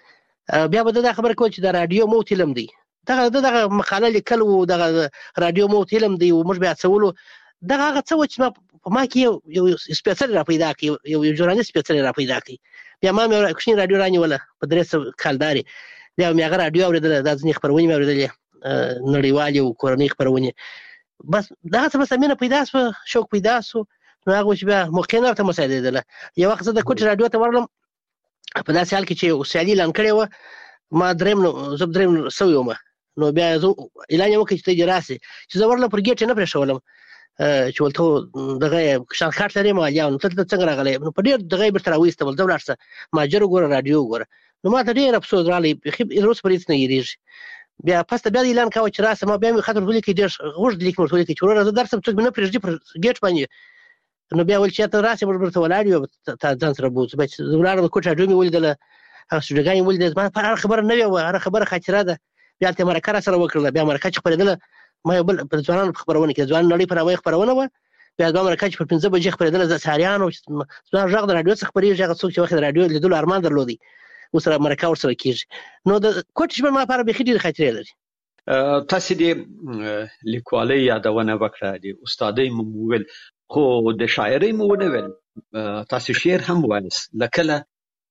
بیا به دا خبره کوي چې د رادیو موت علم دی. دغه دغه مقاله لیکل او دغه رادیو موت علم دی او موږ بیا څولو دغه هغه څه چې په ما کې یو سپیڅل را پیدا کړي یو یو ژورنالیست سپیڅل را پیدا کړي. بیا ما مې کوچنی رادیو رانیوله په درې سوه کالداري بیا مې هغه رادیو اورېدله دا ځینې خپرونې مې اورېدلې نړیوالې او کورنۍ خپرونې. بس دغه څه بس مینه پیدا شوه شوق پیدا شو نو هغه چې بیا موقع نه ورته مساعدېدله. یو وخت زه د کوټې رادیو ته ورغلم په داسې حال کې چې یو سیالي اعلان کړې وه ما درېیم زه درېیم سوی وم نو بیا زه اعلان یې وکړ چې ته دې راسې چې زه ورغلم پر ګیټ یې نه پرېښولم چې ولته دغه کشان کارت لرې مالیا نو ته دلته څنګه راغلی نو په ډېر دغه یې بېرته راویستم ځه ولاړ شه ماجر وګوره رادیو وګوره. نو ما ته ډېر افسوس راغلی بیخي اوس پرې هېڅ نه هېرېږي. بیا پس ته بیا د اعلان کوه چې راسه ما بیا مې خط ورته ولیکئ ډېر اوږد لیک مې ورته ولیکئ چې وروره زه درسم څوک مې نه پرېږدي پر ګیټ باندې. نو بیا ویل چې ته راسې موږ درته ولاړ یو تا ځان سره بوځو. بیا چې زه ولاړم د کوټ رادیو مې ولیدله هغه سټوډیوګانې مې ولیدې زما لپاره هره خبره نوې وه هره خبره خاطره ده. بیا هلته یې مرکه راسره وکړله بیا مرکه چې خپرېدله ما یو بل په ځوانانو په خپرونه کې د ځوانانو نړۍ په نامه خپرونه وه. بیا زما مرکه چې پر پنځه بجې خپرېدله د سهاریانو زما غږ د رادیو څخه خپرېږي هغه څوک چې وخت د رادیو لیدلو ارمان درلودی اوس سره مرکه ورسره کېږي. نو د کوټې ژوند ما لپاره بیخي ډېرې خاطرې لري. تاسې د لیکوالۍ یادونه وکړه د استادۍ مو وویل خو د شاعرۍ مو ونه ویل تاسې شعر هم وایاست لکله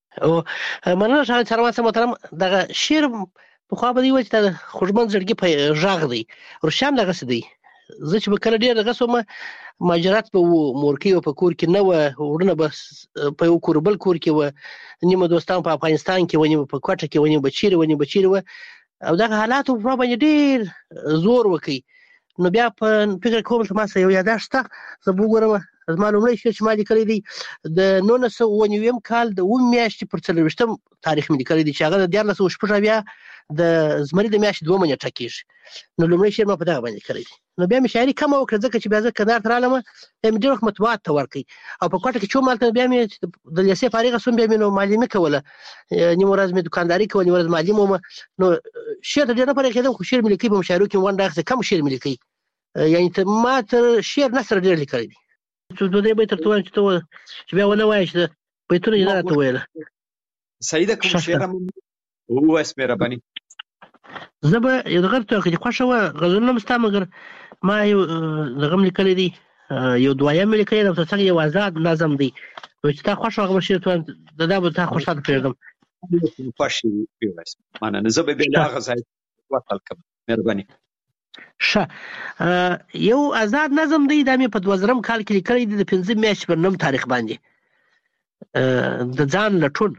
مننه ښاغلی سروان صاحب محترم. دغه شعر پخوا به دې ویل چې دا د خوږمن زړګي په غږ دی روسیه هم دغسې دی. زه چې به کله ډېر دغه شوم مهاجرت به وو مورکۍ به په کور کې نه وه وروڼه به په یو کور بل کور کې وه نیمه دوستان په افغانستان کې وه نیمه په کوټه کې وه نیمه به چیرې وه نیمه به چیرې وه او دغه حالاتو په ما باندې ډېر زور وکړي. نو بیا په فکر کوم چې ما سره یو یاداښت شته زه به وګورم زما لومړی شعر چې ما لیکلی دی د نولس سوه اووه نوېم کال د اوومې میاشتې پر څلرویشتم تاریخ مې لیکلی دی چې هغه د دیارلس سوه شپږ اویا د زمري د میاشتې دومه نیټه کېږي. نو لومړی شعر ما په دغه باندې لیکلی دی. نو بیا مې شاعري کمه وکړه ځکه چې بیا زه کندهار ته رالم بیا مې ډېر وخت مطبوعات ته ورکړئ او په کوټه کې چې وم هلته بیا مې د لیسې فارغه شوم بیا مې نو معلمي کوله نیمه ورځ مې دوکانداري کوله نیمه ورځ معلم وم. نو شعر ته ډېر نه فارغېدم خو شعر مې لیکئ په مشاعرو کې مې ونډه اخیستې کم شعر مې لیکئ یعنې ما تر شعر نثر ډېر لیکلی دی. دوه درې بیته درته وایم چې ته چې بیا ونه وایې چې بیتونه یې نه راته ویله. صحیح ده کوم شعر هم ووایاست مهرباني. زه به یو دغه درته وکړم چې خوښه وه غزلونه م ستا مګر ما یو دغه م لیکلی دی یو دویم مې لیکلی دی او تر څنګ یو آزاد نظم دی نو چې تا خوښ هغه به شعر درته وایم د دا به تا خوښ تاته پرېږدم. خوښ یې ووایاست مننه. زه به بیا له هغه ځای وصل کړم مهرباني. ښه یو آزاد نظم دی دا مې په دوه زرم کال کې لیکلی دی د پنځه میاشتې پر نهم تاریخ باندې د ځان لټون.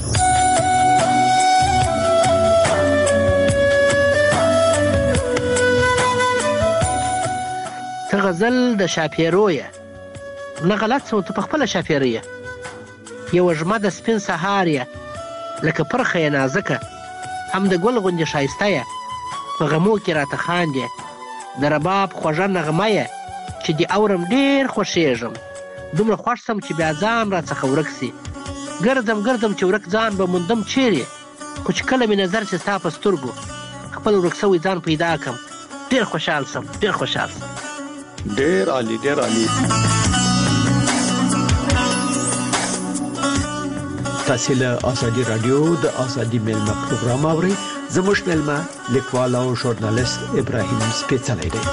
ته غزل د شاپیرو یې نه غلط څه ته پخپله شاپیره یې یوه ژمه د سپین سهار یې لکه پرخه یې نازکه هم د ګل غوندې ښایسته یې په غمو کې راته خاندې د رباب خوږه نغمه یې چې دې اورم ډېر خوښېږم دومره خوښ سم چې بیا ځان راڅخه ورک سي ګرځم ګرځم چې ورک ځان به موندم چیرې خو چې کله مې نظر چې ستا په سترګو خپل ورک سوی ځان پیدا کړم ډېر خوشحال سم ډېر خوشحال سم. ډېر عالي ډېر عالي. تاسو له ازادي رادیو د ازادي ملما پروګرام اورئ. زموږ ملما لیکوال او ژورنالیست ابراهیم سپېڅلی دی.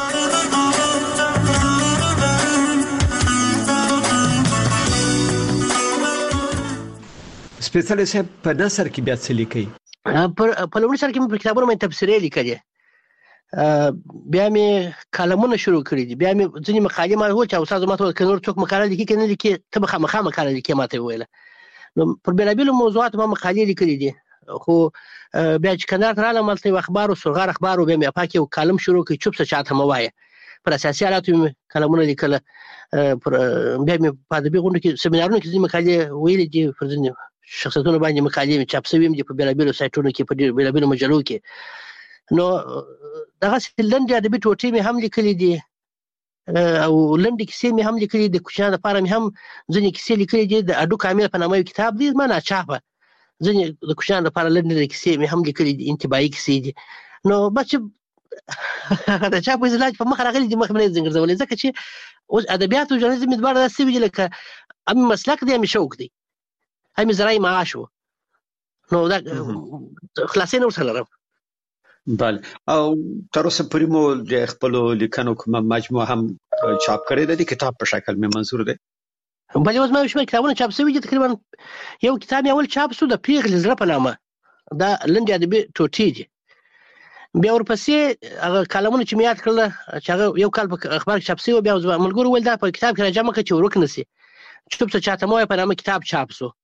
سپېڅلی صاحب په نثر کې بیا څه لیکئ؟ په لومړي سر کې مې په کتابونو باندې تبصرې لیکلې بیا مې کالمونه شروع کړي دي بیا مې ځینې مقالې ما وویل چې استاد ما ته وویل که نور څوک مقاله لیکي که نه لیکي ته به خامخا مقاله لیکې ما ته یې وویله. نو پر بېلابېلو موضوعاتو ما مقالې لیکلي دي خو بیا چې کندهار ته رالم هلته یو اخبار و سرغار اخبار و بیا مې اپاک یو کالم شروع کړي چوپ شه چاته مه وایه پر اساسي حالاتو مې کالمونه لیکله بیا مې په ادبي غونډو کې سیمینارونو کې ځینې مقالې ویلې دي پر ځینې شخصیتونو باندې مقالې مې چاپ شوي هم دي په بېلابېلو سایټونو کې په بېلابېلو مجلو کې. نو دغسې لنډې ادبي ټوټې مې هم لیکلي دي او لنډې کیسې مې هم لیکلي دي د کوچنیانو لپاره مې هم ځینې کیسې لیکلي دي د اډو کامل په نامه یو کتاب دی زما ناچاپه ځینې د کوچنیانو لپاره لنډې کیسې مې هم لیکلي دي انتباهي کیسې دي. نو بس چې د چاپ په اصطلاح په مخ راغلي دي مخ مې نه ځنګرځولې ځکه چې اوس ادبیات او ژورنالیزم مې دواړه داسې وي لکه هم مسلک دی هم شوق دی هم زرعي معاش و نو دا خلاصې نور سره بله او تر اوسه پورې مو د خپل لیکنو کومه مجموعه هم چاپ کړې ده د کتاب په شکل مې منظور ده بلې اوس ما شمېر کتابونه چاپ شوي دي تقریبا یو کتاب یې اول چاپ شو د پیغلې زړه په نامه دا لنډې ادبي ټوټې دي بیا ورپسې هغه کالمونه چې مې یاد کړل چې هغه یو کال په اخبار کې چاپ شوي بیا ملګرو ویل دا په کتاب کې راجمع کړه چې ورک نه شي چوپ څه چاته مو په نامه کتاب چاپ شو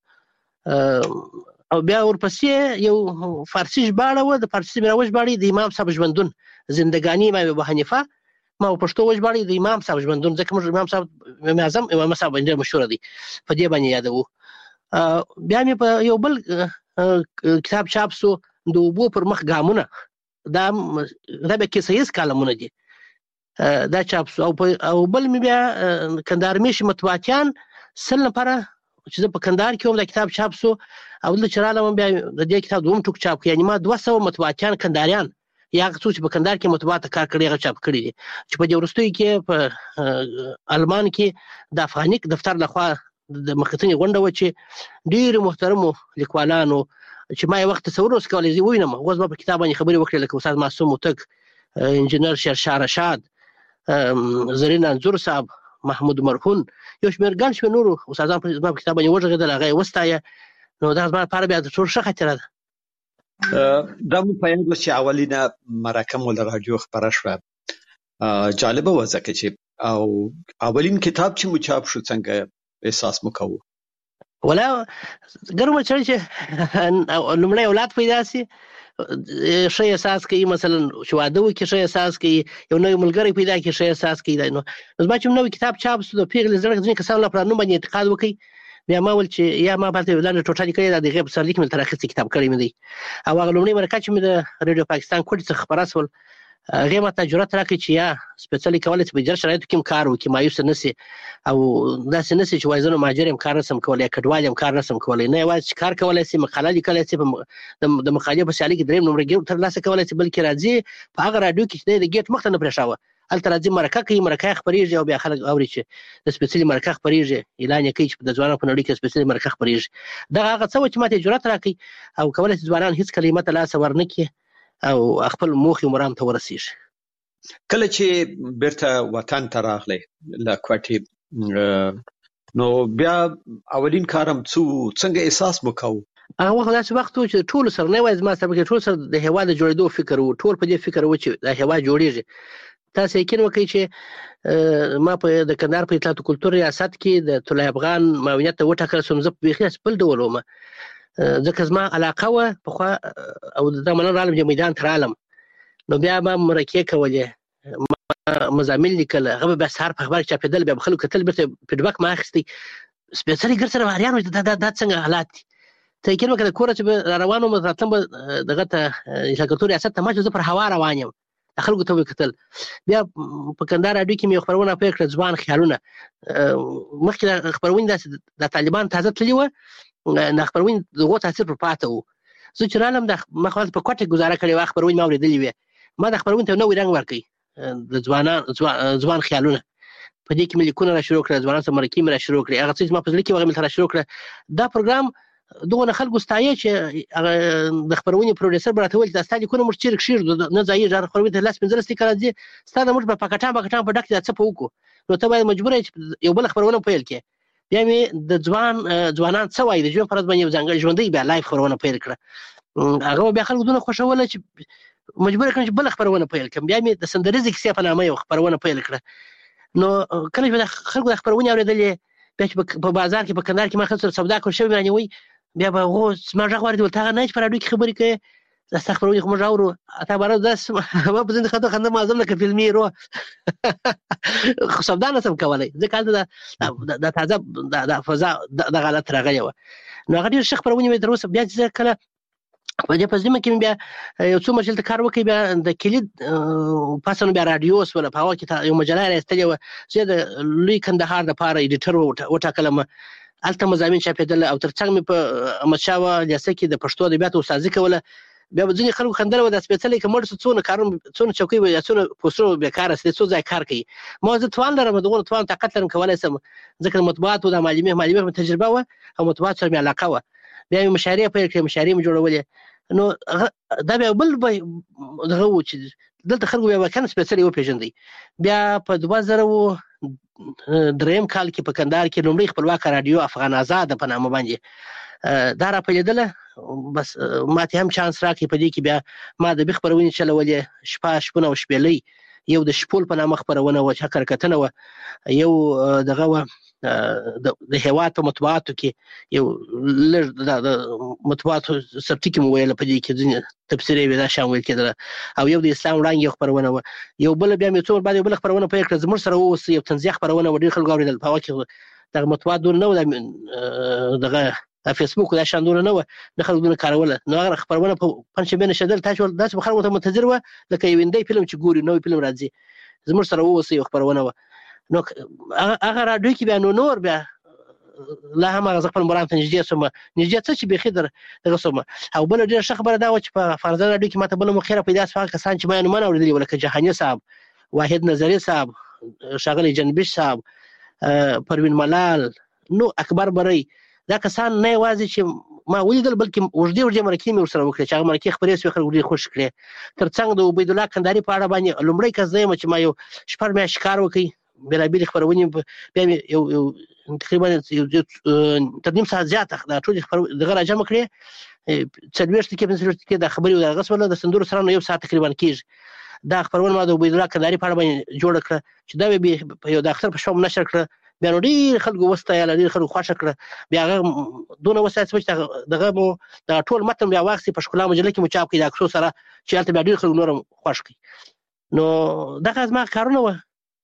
او بیا ورپسې یو فارسی ژباړه و د فارسی مې راوژباړي د امام صاحب ژوندون زندګاني امام ابو حنیفه ما پښتو وژباړي د امام صاحب ژوندون ځکه موږ امام صاحب امام اعظم امام صاحب ډېر مشهور دي په دې باندې یادوو بیا مې په یو بل کتاب چاپ شو د اوبو پر مخ ګامونه دا دا به کیسه کالمونه دي دا چاپ شو او بل مې بیا کندهار میشي مطبوعاتیان سل لپاره چې زه په کندهار کې هم دا کتاب چاپ شو او دلته چې رالم بیا د دې کتاب دوم ټوک چاپ کړ یعنی ما دوه سوه مطبوعاتیان کندهاریان یا هغه څوک چې په کندهار کې مطبوعات کار کړی هغه چاپ کړي دي چې په دې وروستیو کې په المان کې د افغانیک دفتر لخوا د مخکتنې غونډه و چې ډېر محترمو لیکوالانو چې ما یو وخت تصور اوس کولی زه ووینم اوس به په کتاب باندې خبرې وکړې لکه استاد معصوم هوتک انجینر شیرشاه رشاد زرین انځور صاحب محمود مرهون یو شمېر ګڼ شمېر نورو استادان په کتاب باندې وغږېدل هغه یې وستایه نو دا زما لپاره بیا د ټول ښه خاطره ده دا مو په یاد و چې اولینه مرکه مو له راډیو خپره شوه جالبه وه ځکه چې او اولین کتاب چې مو چاپ شو څنګه احساس مو کوو ولا ګرمه چړې چې لومړی اولاد پیدا شي ښه احساس کوي مثلا چې واده وکړي ښه احساس کوي یو نوی ملګری پیدا کړي ښه احساس کوي نو زما چې نوی کتاب چاپ شو د پیغلې زړه ځینې کسانو لپاره نوم باندې اعتقاد وکړي بیا ما ویل چې یا ما باندې ولانه ټوټه لیکلې ده د هغې په سرلیک مې تر اخیستې کتاب کړی مې دی او هغه لومړۍ مرکه چې مې د ریډیو پاکستان کوټې څخه خپره شول هغې ما ته جرأت راکړی چې یا سپېڅلي کولی چې په جر شرایطو کې هم کار وکړي مایوسه نه شي او داسې نه شي چې وایي زه نو مهاجر یم کار نه شم کولی یا کډوال یم کار نه شم کولی نه یوازې چې کار کولی شي مقاله لیکلی شي د مقالې په سیالۍ کې درېیم نمره ترلاسه کولی شي بلکې راځي په هغه راډیو کې چې دی د ګیټ مخ ته نه پرېښاوه هلته راځي مرکه کوي مرکه یې خپرېږي او بیا خلک اوري چې د سپېڅلي مرکه خپرېږي اعلان یې کوي چې د ځوانانو په نړۍ کې سپېڅلي مرکه خپرېږي دغه هغه څه وه چې ما ته جرأت راکوي او کولی شي ځوانان هېڅکله یې ماته لاسه ورنه کړي او خپل موخې مرام ته ورسېږي کله چې بیرته وطن ته راغلی له کوټې نو بیا اولین کارم څه څنګه احساس مو کوو هغه وخت داسې وخت و چې ټولو سره نه یوازې ما سره بلکې ټولو سره د هېواد د جوړېدو فکر و ټول په دې فکر و چې دا هېواد جوړېږي تاسو یقین وکړئ چې ما په د کندهار په اطلاعات کلتور ریاست کې د طلای افغان معاونیت ته وټاکل شوم زه بیخي بل ډول وم ځکه زما علاقه وه پخوا او د مننه رالم چې میدان ته رالم نو بیا ما مرکې کولې مضامین لیکل هغه به بیا سهار په اخبار کې چاپېدل بیا به خلکو کتل بېرته فیډبک مې اخیستی سپېڅلي ګر سره ماریان دا دا څنګه حالات دي ته یقین وکړه د کوره چې به را روان وم راتلم به دغه ته اطلاعات کلتور ریاست ته ما چې زه پر هوا روان یم خلکو ته وکتل بیا په کندهار راډیو کې مې یو خپرونه پیل کړه ځوان خیالونه مخکې د خپرونې داسې د طالبان تازه تللي وه د خپرونې د هغو تاثیر پر پاته و زه چې رالم ما خو په کوټه کې ګزاره کړې وه خپرونې ما اورېدلې وې ما د خپرونې ته یو نوی رنګ ورکوي د ځوانان ځوان خیالونه په دې کې مې لیکونه را شروع کړه ځوانانو سره مرکې مې را شروع کړې هغه څه چې ما په زړه کې وه هغه مې را شروع کړه دا پروګرام دغه خلکو ستایي چې د خپرونې پروډوسر به راته ویل چې دا ستا لیکونه موږ چېرې کښېږدو نه ځایېږي هغه خپرونې ته لس پنځلس لیکه راځي ستا د موږ په پاکټان پاکټان په ډک کې دا څه په وکړو نو ته باید مجبوره یې چې یو بله خپرونه پیل کړې بیا مې د ځوان ځوانان څه وایي د ژوند په ورځ باندې یو ځانګړی ژوندی بیا لایف خپرونه پیل کړه هغه بیا خلکو دونه خوښوله چې مجبوره کړم چې بله خپرونه پیل کړم بیا مې د سندریزې کیسې په نامه یو خپرونه پیل کړه نو کله چې د خلکو د خپرونې اورېدلې بیا چې په بازار کې په کندهار کې ما خلکو سره سودا کړل شوي رانیوي بیا به هغو زما غږ واورېد ول ته هغه نه چې په راډیو کې خبرې کوې دا ستا خپرونې خو موږ اورو تا باره داسې ما په ځینې خطو خنده معظم لکه فلمي هیرو خو سودا نه شم کولی ځکه هلته د تازه د فضا دغه حالت راغلی وه نو هغه ډېر ښه خپرونې مې تر اوسه بیا چې زه کله په دې په ذمه کې مې بیا یو څو مجلې ته کار وکړي بیا د کلید پاسه نو بیا راډیو شوله په هغه کې یو مجله یې راایستلې وه زه د لوی کندهار دپاره ایډیټر وټاکلم هلته مضامین چاپېدل او تر څنګ مې په احمدشاه لیسه کې د پښتو ادبیاتو استادي کوله بیا به ځینې خلکو خندل وه دا سپېڅلی که مړ شو څونه کارونه څونه چوکۍ به یا څونه پوسټرونه به بېکاره شي څو ځای کار کوي ما زه توان لرم دغونه توان طاقت لرم کولی شم ځکه د مطبوعاتو د معلمې معلمې مې تجربه وه او مطبوعاتو سره مې علاقه وه بیا مې مشارې پیل کړې، مشارې مې جوړولې. نو دا بیا بل دغه و چې دلته خلکو بیا واقعا سپېڅلې وپېژندی. بیا په دوه زره دریم کال کې په کندهار کې لومړی خپلواکه راډیو افغان آزاد په نامه باندې دا را پیلېدله. بس ما ته هم چانس راکړی په دې کې بیا ما د بیخ خپرونې چلولې، شپه شپونه او شپېلۍ، یو د شپول په نامه خپرونه وه چې حقرکتنه وه، یو دغه وه د هېواد په مطبوعاتو کې یو لږ د مطبوعاتو سبټي کې مو ویله، په دې کې ځینې تبصرې وې دا شیان ویل کېدله، او یو د اسلام وړانګې یو خپرونه وه. یو بله بیا مې څو ور بعد یو بله خپرونه پیل کړه زموږ سره واوسه، یو طنزیه خپرونه وه، ډېر خلکو اورېدل. په هغه کې دغه مطبوعات دونه نه وه، دغه فیسبوک دا شان دونه نه وه، نه خلکو دونه کاروله. نو هغه خپرونه په پنجشنبې نشېدل، داسې به خلکو ته منتظر وه لکه یو هندی فلم چې ګوري، نوی فلم راځي. زموږ سره واوسه یو خپرونه وه. نو هغه راډیو کې بیا نو نور بیا لا هم هغه زه خپل مرام ته نږدې شوم، نږدې څه چې بیخي در دغه شوم. او بله ډېره ښه خبره دا وه چې په فرزانه راډیو کې ما ته بله موقع پیدا شوه، هغه کسان چې ما یې نومونه اورېدلي وو لکه جهاني صاحب، واحد نظري صاحب، ښاغلی جنبش صاحب، پروین ملال، نو اکبر بری. دا کسان نه یوازې چې ما ولیدل بلکې اوږدې اوږدې مرکې مې ورسره وکړې چې هغه مرکې خپرې شوې، خلکو ډېر خوښ کړې. تر څنګ د عبیدالله کندهاري په اړه باندې لومړی کس زه یم چې ما یو شپږ میاشتې کار وکړ، بېلابېلې خپرونې بیا مې یو یو تقریبا تر نیم ساعت زیاته دا ټولې دغه راجمع کړې، څلوېښت دقیقې پنځه څلوېښت دقیقې دا خبرې وې، هغه شوله د سندرو سره نو یو ساعت تقریبا کېږي. دا خپرونه ما د عبیدالله کندهاري په اړه باندې جوړه کړه چې دا مې په یو د اختر په شپه م نشر کړه. بیا نو ډېر خلکو وستایله، ډېر خلکو خوښه کړه. بیا هغه دونه وستایه چې دغه مو دغه ټول متن بیا واخیستې په ښکلا مجله کې مو چاپ کړي د عکسو سره، چې هلته بیا ډېر خلکو نور هم خوښ کړي. نو دغه زما کارونه وه.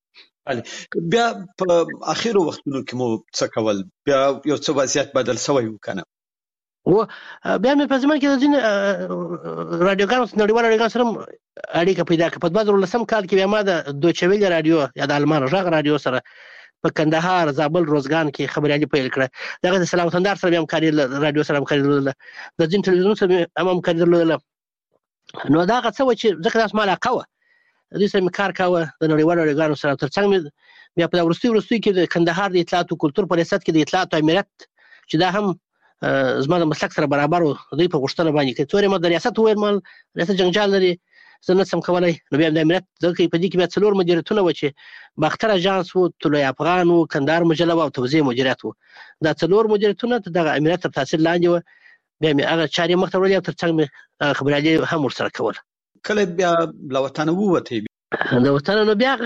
بیا په اخرو وختونو کې مو څه کول؟ بیا یو څه وضعیت بدل شوی و که نه؟ و بیا مې په زمن کې د ځینې راډیوګانو نړیوالو راډیوګانو سره هم اړیکه پیدا کړه. په دوه زره لسم کال کې بیا ما د دویچه ویلې راډیو یا د آلمان غږ راډیو سره په کندهار، زابل، روزګان کې خبریالي پیل کړه. دغه د سلام وطندار سره بیا همکاري راډیو سره همکاري درلوده، د ځینو ټلویزیونونو سره هم همکاري درلودله. نو دا هغه څه وه چې ځکه دا زما علاقه وه، دوی سره مې کار کاوه د نړیوالو راډیوګانو سره. تر څنګ مې بیا په وروستي وروستي کې د کندهار د اطلاعات او کلتور په ریاست کې د اطلاعات امارت چې دا هم زما د مسلک سره برابر و، دوی په غوښتنه باندې که څورې ما د ریاست وویل مال ریاست جنجال لري زه نه شم کولی. نو بیا د امارت ځکه په دې کې بیا څلور مدیریتونه وه چې باختر اژانس و، طلوع افغان و، کندهار مجله وه او توزیع مدیریت و. دا څلور مدیریتونه د دغه امارت تر تاثیر لاندې وه. بیا مې هغه چارې مخ ته وړلې او تر څنګ مې خبریالي هم ورسره کوله. کله بیا له وطنه ووتې؟ د وطنه نو بیا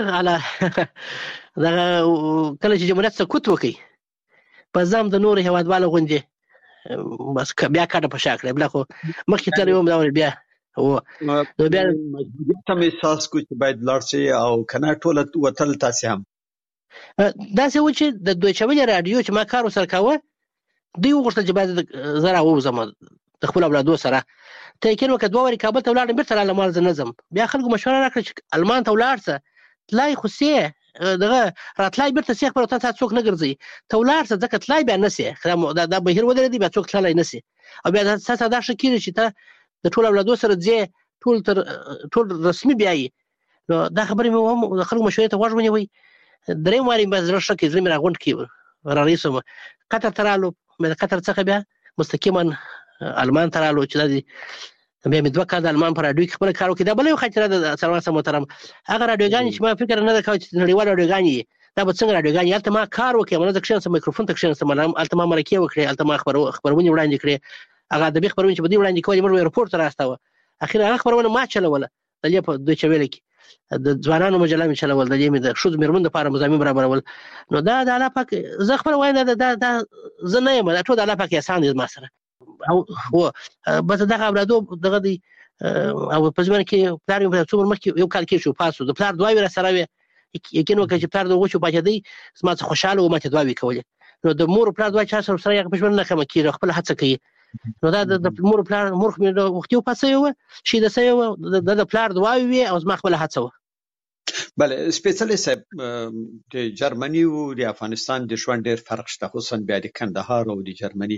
دغه کله چې جمهوریت سقوط وکړي په ځم د نورو هېوادوالو غوندې بس بیا کډه په شا کړې. بلا خو مخکې تللی وم دا ول بیا نو بیا مجبوریت هم احساس کړو چې باید لاړ شئ او که نه ټوله وتل تاسې هم؟ داسې و چې د دویچه ویلې راډیو چې ما کار ورسره کاوه دوی وغوښتل چې باید زه راووځم د خپلو اولادو سره. ته یقین وکړه دوه وارې کابل ته ولاړم، بېرته رالم مال زه نه ځم. بیا خلکو مشوره راکړه چې المان ته ولاړ شه، تلای خو سې دغه راتلای بېرته سې خپله تا څوک نه ګرځوي، ته ولاړ شه ځکه تلای بیا نه سې، دا بهیر ودرېدی بیا څوک تللی نه سې. او بیا تاسو دا ښه کېږي چې ته د ټولو اولادو سره ځې، ټول تر ټول رسمي بیایي. نو دا خبرې مې هم د خلکو مشورې ته غوږ ونیوئ. درېیم وارې مې زړه ښه کړي، زړه مې راغونډ کړي، رارهي شوم. قطر ته رالو، د قطر څخه بیا مستقیما المان ته رالو چې دا دي بیا مې دوه کاله د المان په راډیو کې خپله کار وکړي. دا بله یو خاطره ده د سروان صاحب محترم، هغه راډیوګانې چې ما فکر نه ده کوی چې نړیوال راډیوګانې یې دا به څنګه راډیوګانې، هلته ما کار وکړی، همدلته کښېناستم میکروفون ته کښېناستم، هلته ما مرکې وکړې، هلته ما خپرونې وړاندې کړې. هغه ادبي خپرونې چې به دوی وړاندې کولې موږ به یې رپورټ ته رااستاوه. اخر هغه خپرونه ما چلوله د دې په دویچه ویلې کې، د ځوانانو مجله مې چلول، د دې مې د ښځو مېرمنو دپاره مضامین برابرول. نو دا د الله پاک زه خپله وایم دا دا زه نه یم، دا ټول د الله پاک احسان دی زما سره. او بس دغه اولادو دغه دی او په ځمانه کې پلار مې په څو عمر مخکې یو کال کې شو پاس و، د پلار دعاوې راسره وې. یقین وکړه چې پلار د هغو چې پاچېدی زما څه خوشحاله و، ما ته دعاوې کولې. نو د مور او پلار دعا چا سره سره هغه په ژوند نه کمه کېږي، خپله هڅه کوي. نو دا د مور او پلار مور خو مې وختي وفات شوی وه، شهیده شوی وه، د پلار دعاوې وې او زما خپله هڅه وه. بله سپېڅلي صاحب، د جرمني او د افغانستان د ژوند ډېر فرق شته، خصوصا بیا د کندهار او د جرمني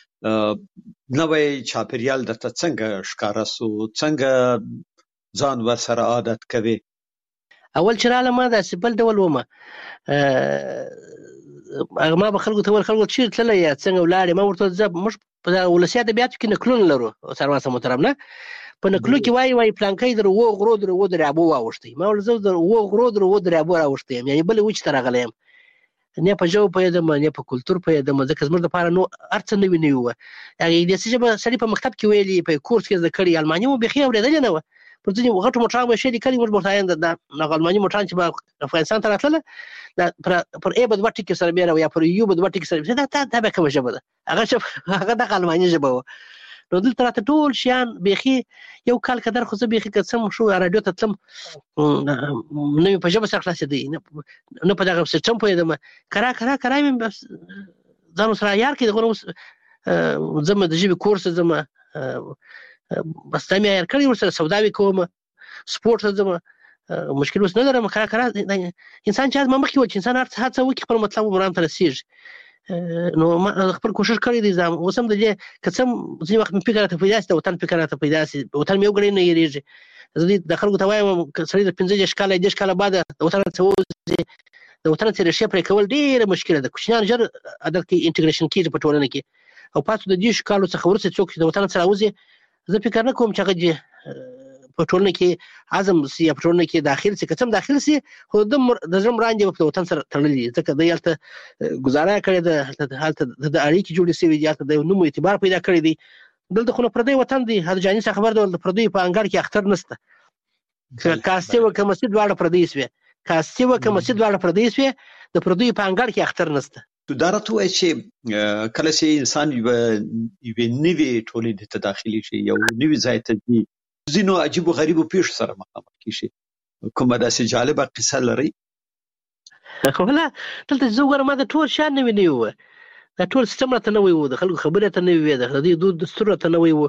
نوی چاپېریال درته څنګه ښکاره سو؟ څنګه ځان ورسره عادت کوې؟ اول چې رالم ما داسې بل ډول ومه، هغه ما به خلکو ته ور خلکو چې تللی یا څنګه ولاړې ما ورته زه موږ په ولسي ادبیاتو کې نکلونه لرو سروان صاحب محترم نه په نکلو کې وایي وایي پلانکی در اوو غرو در اوو دریابو واوښتی ما ویل زه در اوو غرو در اوو دریابو راوښتی یم یعنې بلې وچې ته راغلی یم نه په ژبه پوهېدم نه په کلتور پوهېدم ځکه زموږ دپاره نو هر څه نوي نوي وه هغه انګلیسي ژبه سړي په مکتب کې ویلي په کورس کې زده کړي الماني مو بیخي اورېدلې نه وه پر ځینې غټو موټرانو به یې ښې لیکلي موږ ورته وایو د هغه الماني موټران چې به افغانستان ته راتلله پر ای به دوه ټکي سره بیا یا پر یو به دوه ټکي سره دا دا بیا کومه ژبه ده هغه هغه دغه الماني ژبه وه نو دلته راته ټول شیان بیخي یو کال قدر خو زه بیخي که څه شو راډیو ته تلم نه مې په ژبه سره خلاصېدی نه په دغه سیسټم پوهېدم کرا کرا کرا مې ځان سره عیار کړي دغه اوس ځم د ژبې کورس ځم بس دا مې عیار کړي ورسره سوداوي کوم سپورټ ته ځم مشکل اوس نه لرم کرا کرا انسان چې ما مخکې و چې انسان هر څه وکړي خپل مطلب مرام ته رسېږي نو ما خپل کوشش کړی دی زه اوس هم د دې که څه ځینې وخت مې فکر راته پیدا شي د وطن فکر راته پیدا شي وطن مې یو ګړی نه هېرېږي زه د خلکو ته وایم سړی د پنځه دېرش کاله دېرش کاله بعده د وطن څخه ووځي د وطن څخه ریښې پرې کول ډېره مشکله ده کوچنیان ژر عدل کې انټګریشن کېږي په ټولنه کې او پاتې د دېرشو کالو څخه وروسته څوک چې د وطن څخه راوځي زه فکر نه کوم چې هغه په ټولنه کې عزم سي یا په ټولنه کې داخل سي که څه هم داخل سي خو د زړه مراندې به په وطن سره تړلي ځکه دی هلته ګزاره کړې ده هلته د اړیکې جوړې شوي دي هلته د نوم اعتبار پیدا کړی دی دلته خو نو پردی وطن دی هر جاني څخه خبر ده د پردیو په انګړ کې اختر نشته کاستې وه که مسجد دواړه پردی شوې کاستې وه که مسجد دواړه پردی شوې د پردیو په انګړ کې اختر نشته دا راته وایي چې کله چې انسان یوې نوې ټولنې ته داخلي شي یو نوي ځای ته ځي ځینو عجیبو غریبو پیښو سره مخامخ کېږي کومه داسې جالبه قصه لرئ خو نه دلته زه وګورم ما د ټول شیان نوي نوي وه دا ټول سیسټم راته نوی و د خلکو خبرې راته نوي وې د دې دود دستور راته نوی و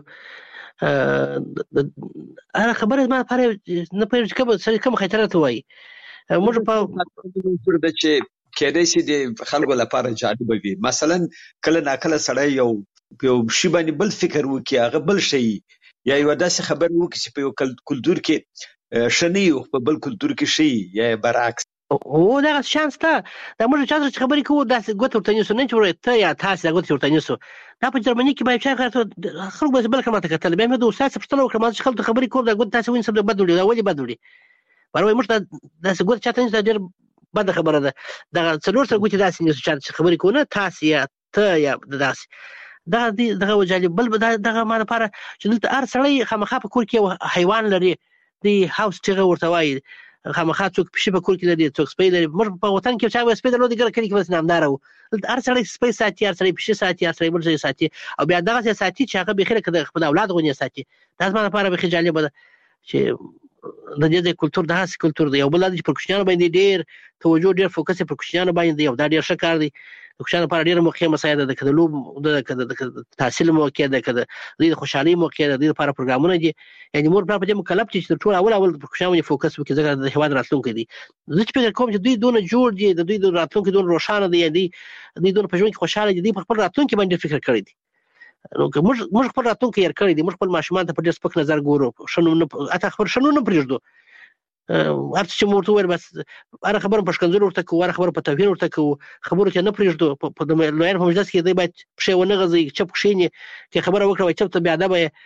هره خبره زما لپاره نه پوهېږم چې کومه سړي کومه خطر راته وایي موږ په ده چې کېدای شي د خلکو لپاره جالبه وي مثلا کله ناکله سړی یو یو شي باندې بل فکر وکړي هغه بل شي یا یو داسې خبر وکړي چې په یو کلتور کې ښه نه وي په بل کلتور کې ښه وي یا برعکس هو دغه شان شته دا موږ چا سره چې خبرې کوو داسې ګوته ورته نیسو نه چې ته یا تاسې دا ګوتې ورته نیسو دا په جرمني کې به یو چا خلکو به بل کړه ماته کتل بیا مې د استاد څخه پوښتنه وکړه ما چې خلکو ته خبرې کوم دا ګوتې تاسې ونیسم دا بد وړي دا ولې بد وړي باره وایي موږ ته داسې ګوته چا ته نیسو دا ډېر بده خبره ده دغه څلور سره ګوتې داسې نیسو چا چې خبرې کوو نه تاسې یا ته یا داسې دغه دغه وجالب بل دغه ما لپاره چې دلته هر سړی خامخا په کور کې یو حیوان لري د هاوس ټیغه ورته وایي خامخا څوک پشي په کور کې لري څوک سپی لري موږ په وطن کې چا وایي سپی درلود ګره کلي کې بس نامداره وو دلته هر سړی سپی ساتي هر سړی پشي ساتي هر سړی بل ځای ساتي او بیا دغسې ساتي چې هغه بیخي لکه د خپل اولاد غوندې ساتي دا زما لپاره بیخي جالبه ده چې د دې د کلتور داسې کلتور دی یو بل دا چې پر کوچنیانو باندې ډېر توجه ډېر فوکس پر کوچنیانو باندې دی او دا ډېر ښه کار دی د کوچنیانو لپاره ډېره موقع مساعده ده که د لوب د تحصیل موقع ده که د دوی د خوشحالۍ موقع ده د دوی لپاره پروګرامونه دي یعنې مور پلار په دې مکلف دي چې تر ټولو اول اول پر کوچنیانو باندې فوکس وکړي ځکه د هېواد راتلونکی دی زه چې فکر کوم چې دوی دونه جوړ دي د دوی د راتلونکي دونه روښانه دی یا دوی دوی دونه په ژوند کې خوشحاله دي دوی په خپل راتلونکي باندې فکر کړی دی نو که موږ موږ خپل راتلونکی هېر کړی دی موږ خپل ماشومان ته په ډېر سپک نظر ګورو ښه نوم نه حتی خپل ښه نوم نه پرېږدو هر څه چې مو ورته وویل بس هره خبره په ښکنځلو ورته کوو هره خبره په توهین ورته کوو خبرو کې نه پرېږدو په لویانو په مجلس کې دی باید پښې ونه غځوي چپ کښېني که خبره وکړه وایي چپ ته بې ادبه یې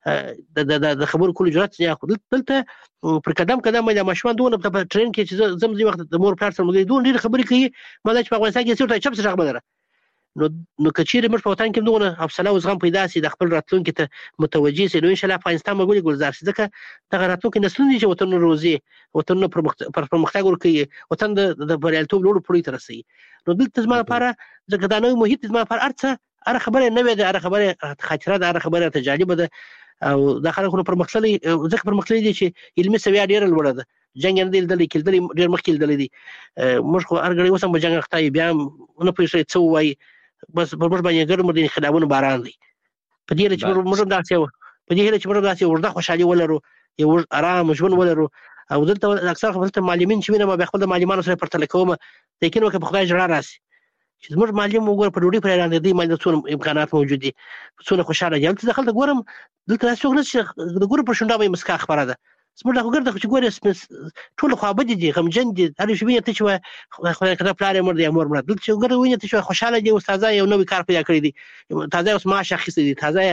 د خبرو کولو جرأت نه اخلو دلته پر قدم قدم باندې ماشومان دونه په ټرین کې چې زه ځم ځینې وخت د مور پلار سره ملګري دونه ډېرې خبرې کوي ما دا چې په افغانستان کې څه چپ څه غږ لره نو نو که چیرې موږ په وطن کې دونه حوصله او زغم پیدا شي د خپل راتلونکي ته متوجه شي نو انشاءالله افغانستان به ولې ګلزار شي ځکه دغه راتلونکي نسلونه دي چې وطنونه روزي وطنونه پرمختګ ورکوي وطن د بریالیتوب لوړو پوړیو ته رسوي نو دلته زما لپاره ځکه دا نوی محیط زما لپاره هر څه هره خبره نوې ده هره خبره خاطره ده هره خبره راته جالبه ده او دا خلک نو پرمختللي ځکه پرمختللي دي چې علمي سویه ډېره لوړه ده جنګ یې نه دی لیدلی کېدلي ډېر مخکې لیدلی دي موږ خو هر ګړی اوس هم په جنګ اخته یو بیا هم نه پوهېږي څه ووایي بس پر موږ باندې ګرم د انقلابونو باران دی په دې هیله چې موږ هم داسې په دې هیله چې موږ داسې اوږده خوشحالي ولرو یو ارام ژوند ولرو او دلته اکثر خو دلته معلمین چې وینم بیا خپل د معلمانو سره پرتله کوم یقین وکړه په خدای ژړا راسي چې زموږ معلم وګوره په ډوډۍ پرې وړاندې دی باندې څونه امکانات موجود دي څونه خوشحاله دي هلته دخلته ګورم دلته داسې څوک نشته چې د ګورم پر شونډه به یې مسکا خپره ده زموږ د وګړو چې ګوره ټول خوابدي دي غمجن دي هر شي ویني ته چې خدای کړه پلار مر دي امور مر دلته چې وګړو ویني ته چې خوشاله دي استاد یو نوې کار پیدا کړی دي تازه اوس معاش اخیستي دي تازه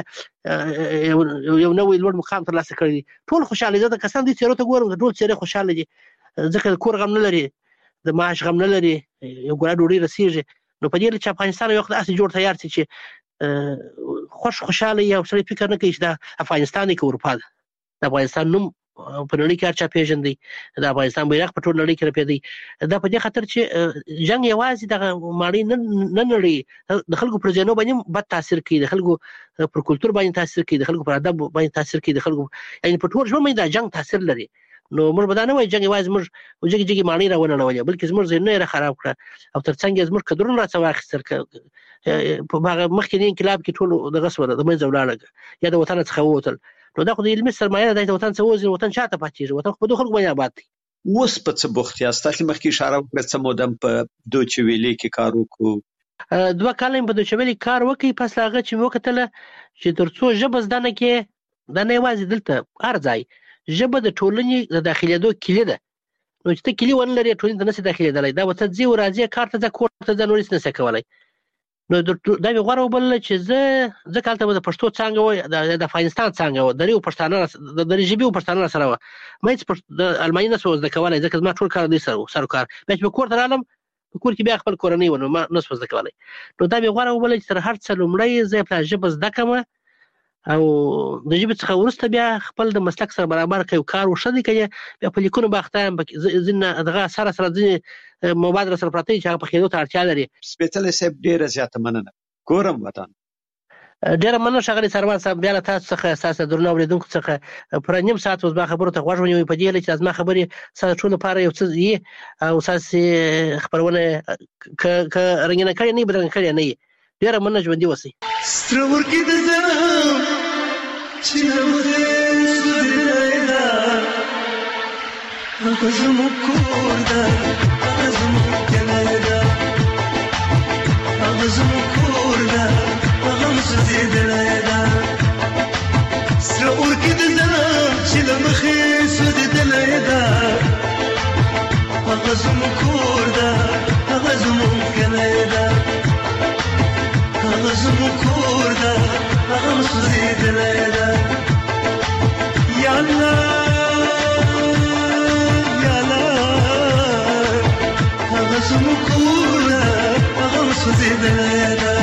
یو نوې لوړ مقام ترلاسه کړی دي ټول خوشاله دي کسان دي چې ورته ګورم ټول چې خوشاله دي ځکه کور غم نه لري د معاش غم نه لري یو ګوره ډوډۍ رسیږي نو په دې چې افغانستان یو وخت اسې جوړ تیار شي چې خوش خوشاله یو سړی فکر نه کوي چې د افغانستان کې اروپا ده د افغانستان نوم په نړۍ کې هرچا پیژندي د افغانستان بیرغ په ټول نړۍ کې رپېدی دا په دې خاطر چې جنگ یوازې د ماړی نه نړۍ د خلکو پر ځینو باندې بد تاثیر کوي د خلکو پر کلچر باندې تاثیر کوي د خلکو پر ادب باندې تاثیر کوي د خلکو یعنی په ټول ژوند باندې د جنگ تاثیر لري نو موږ به دا نه وایو جنگ یوازې موږ وجګي جګي ماړی راونړولې بلکې زموږ ذهنونه یې خراب کړه او ترڅنګ زموږ قدرونه راڅ واخیستل په هغه مخکې انقلاب کې ټول دغه سره د منځ ولاړه یا د وطن څخه ووتل نو دا خو د علمي سرمایه د وطن څخه وځي وطن شاته پاتېږي وطن خو په دوه خلکو باندې آباد دي اوس په څه بوخت یاست تاسو مخکې اشاره وکړه څه مودم په دوچ ویلې کې کار وکړو دوه کاله په دوچ ویلې کار وکړي پس هغه چې وکتل چې ترڅو ژبه زده نه کې دا نه یوازې دلته هر ځای ژبه د ټولنې د داخليدو کلی ده نو چې ته کلی ونه لري ټولنې ته نشي داخليدلای دا وته ځي ورازي کار ته ځه کور ته ځه نور څه نه کولای نو دا به غوړو بل چې زه ځکه تل د پښتو څنګه و د افغانستان څنګه و د ریو پښتانه د ریجبي پښتانه سره و مې د الماني نه سوز د کولای ځکه ما ټول کار دي سره سره کار مې په کور ته رالم په کور کې بیا خپل کورنۍ ونه ما نه سوز د کولای نو دا به غوړو بل چې تر هر څه لومړی زه په ژبه زده کوم او د ژبې څخه ورسته بیا خپل د مسلک سره برابر کوي کار وشدي کوي بیا په لیکونو باختایم ځینې دغه سره سره ځینې مبادره سره پراته چې هغه په خېدو ته اړتیا لري سپېڅلې صاحب ډېره زیاته مننه ګورم وطن ډېره مننه ښاغلي سروان صاحب بیا له تاسو څخه ستاسو درنو اورېدونکو څخه پر نیم ساعت اوس ما خبرو ته غوږ ونیوئ په دې هیله چې زما خبرې ستاسو ټول لپاره یو څه یي او ستاسې خپرونه که رنګینه کړې نه وي بدرنګه کړې نه وي ډېره مننه ژوندي اوسئ سترګې د ځم چې نمرې سودای دا هغه زموږ کور ده هغه زموږ کلی ده هغه زموږ کور ده هغه مو سوځېدلی ده سره اور کې د ځم چې له مخې سوځېدلی ده هغه زموږ کور ده هغه زموږ کلی ده هغه زموږ کور ده هغه مو سوځېدلی ده یا الله یا الله هغه زموږ کور ده هغه مو سوځېدلی ده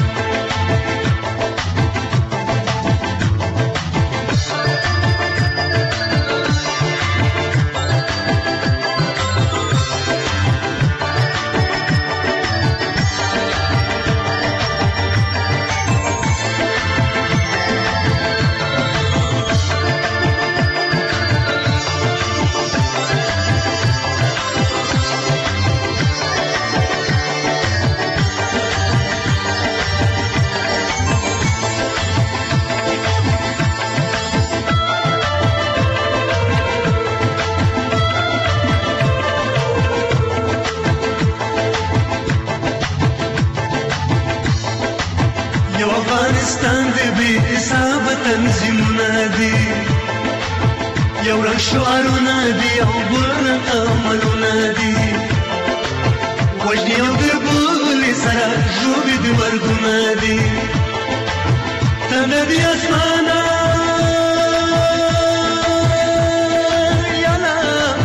افغانستان د بې حسابه تنظیمونه دي یو رنګ شعارونه دي او بل رنګ عملونه دي وژنې او د بلې سره ژوبې د مرګونه دي تنده دي اسمانه یالا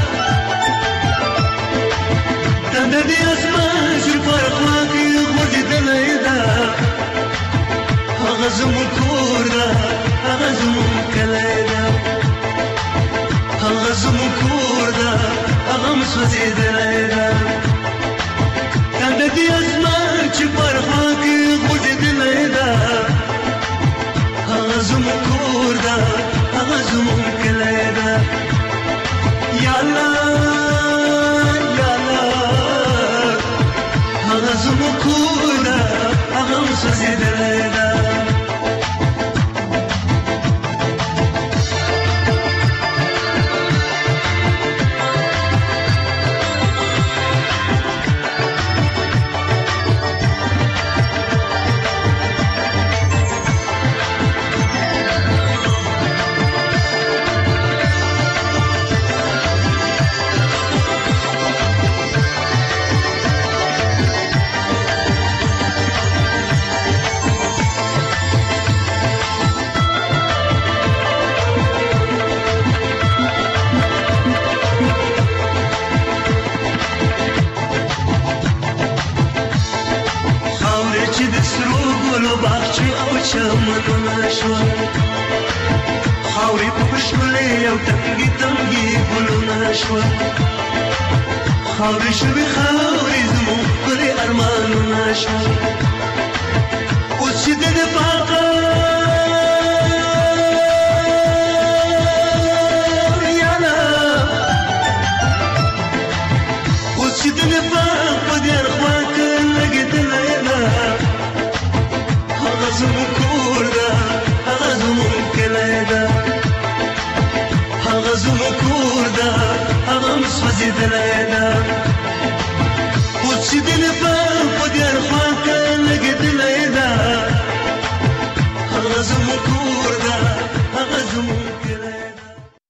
تنده دي اسمان چې پر خوا کې غورځېدلی ده هغه زموږ کور ده هغه زموږ کلی ده هغه زموږ کور ده هغه مو سوځېدلی ده تنده دي اسمان چې پر خوا کې غورځېدلی ده هغه زموږ کور ده هغه زموږ کلی ده یا الله یا الله هغه زموږ کور ده هغه مو سوځېدلی ده چمنونه شوه خاورې په ښکلې او تنګې تنګې ګلونه شوه خاورې شوې خاورې زموږ ښکلې ارمانونه شوه اوس چې د نفاقه یاله اوس چې د نفاق په دې اړخوا که لګېدلی ده هغه زموږ کور ده هغه زموږ کلی ده هغه زموږ کور ده هغه هم سوځېدلی ده اوس چې د نفاق په دې اړخوا که لګېدلی ده هغه زموږ کور ده هغه زموږ کلی